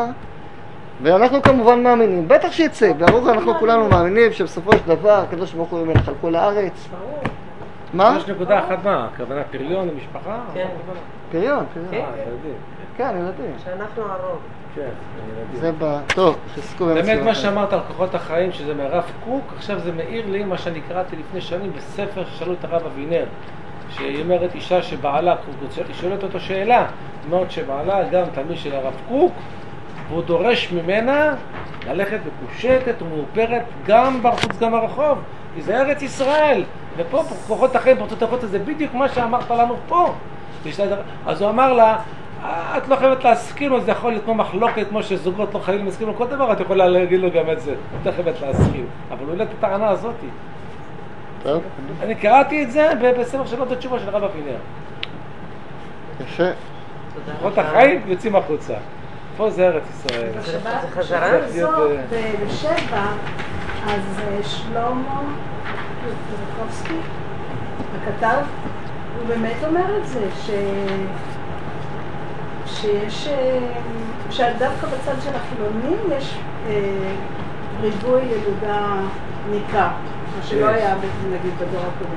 ואנחנו כמובן מאמינים, בטח שיצא, ברור אנחנו כולנו מאמינים שבסופו של דבר הקדוש ברוך הוא ימלך על כל הארץ. מה? 3.1 מה? הכוונה פריון למשפחה? כן. פריון. ילדים. כן, ילדים. שאנחנו הרוב. כן, זה טוב, חזקו במצוות. באמת מה שאמרת על כוחות החיים, שזה מהרב קוק, עכשיו זה מאיר לי מה שאני קראתי לפני שנים בספר ששאלו את הרב אבינר, שהיא אומרת אישה שבעלה, היא שואלת אותו שאלה, היא אומרת שבעלה גם תלמיד של הרב קוק, והוא דורש ממנה ללכת מקושטת ומאופרת גם בחוץ גם הרחוב, כי זה ארץ ישראל, ופה כוחות החיים פרצות החוץ, זה בדיוק מה שאמרת לנו פה. אז הוא אמר לה, את לא חייבת להסכים לו, זה יכול להיות כמו מחלוקת, כמו שזוגות לא חייבים להסכים לו, כל דבר את יכולה להגיד לו גם את זה, את לא חייבת להסכים, אבל הוא העלה את הטענה הזאת. טוב. אני קראתי את זה בספר שאלות התשובה של הרב אבינר. יפה. אורות החיים יוצאים החוצה. פה זה ארץ ישראל. זה חזרה? הזאת בשבע, אז שלמה זרקובסקי, הכתב, הוא באמת אומר את זה, שיש, שדווקא בצד של החילונים יש ריבוי ילודה ניכר, מה שלא היה נגיד בדור הקודם.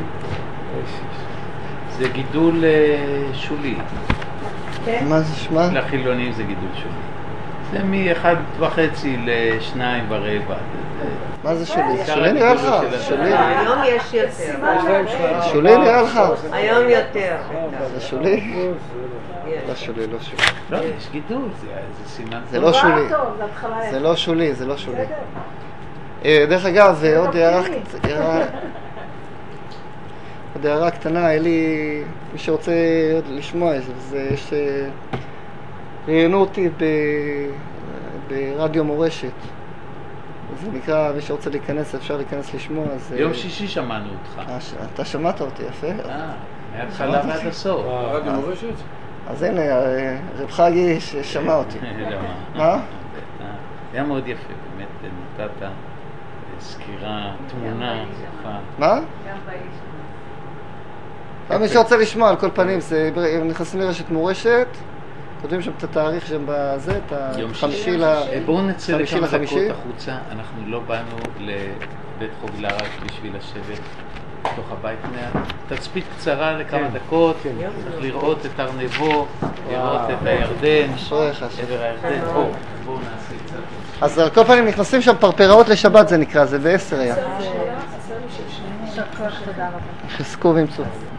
זה גידול שולי. כן? מה זה שמה? לחילונים זה גידול שולי. זה מ-1.5 ל-2.25. מה זה שולי? שולי נראה לך? שולי? היום יש יותר. שולי נראה לך? היום יותר. זה שולי? לא שולי, לא שולי. לא, יש גידול, זה סימן. זה לא שולי. טוב, זה התחלה. זה לא שולי, זה לא שולי. דרך אגב, עוד הערה קטנה, אלי, מי שרוצה לשמוע את זה, יש ראיינו אותי ברדיו מורשת. זה נקרא, מי שרוצה להיכנס, אפשר להיכנס לשמוע. יום שישי שמענו אותך. אתה שמעת אותי, יפה. מההתחלה ועד הסוף. רדיו מורשת? אז הנה, רב חגי שמע אותי. מה? היה מאוד יפה, באמת נתת סקירה, תמונה יפה. מה? מי שרוצה לשמוע, על כל פנים, הם נכנסים לרשת מורשת, כותבים שם את התאריך שם בזה, את החמישי בואו נצא לכמה לחמישי. דקות החוצה, אנחנו לא באנו לבית חוגלה רק בשביל לשבת בתוך הבית תצפית קצרה לכמה דקות, לראות את ארנבו, לראות את הירדן, עבר הירדן, בואו נעשה קצת. אז על כל פנים נכנסים שם פרפראות לשבת, זה נקרא, זה ב10 היה. תודה רבה. חזקו וימצאו.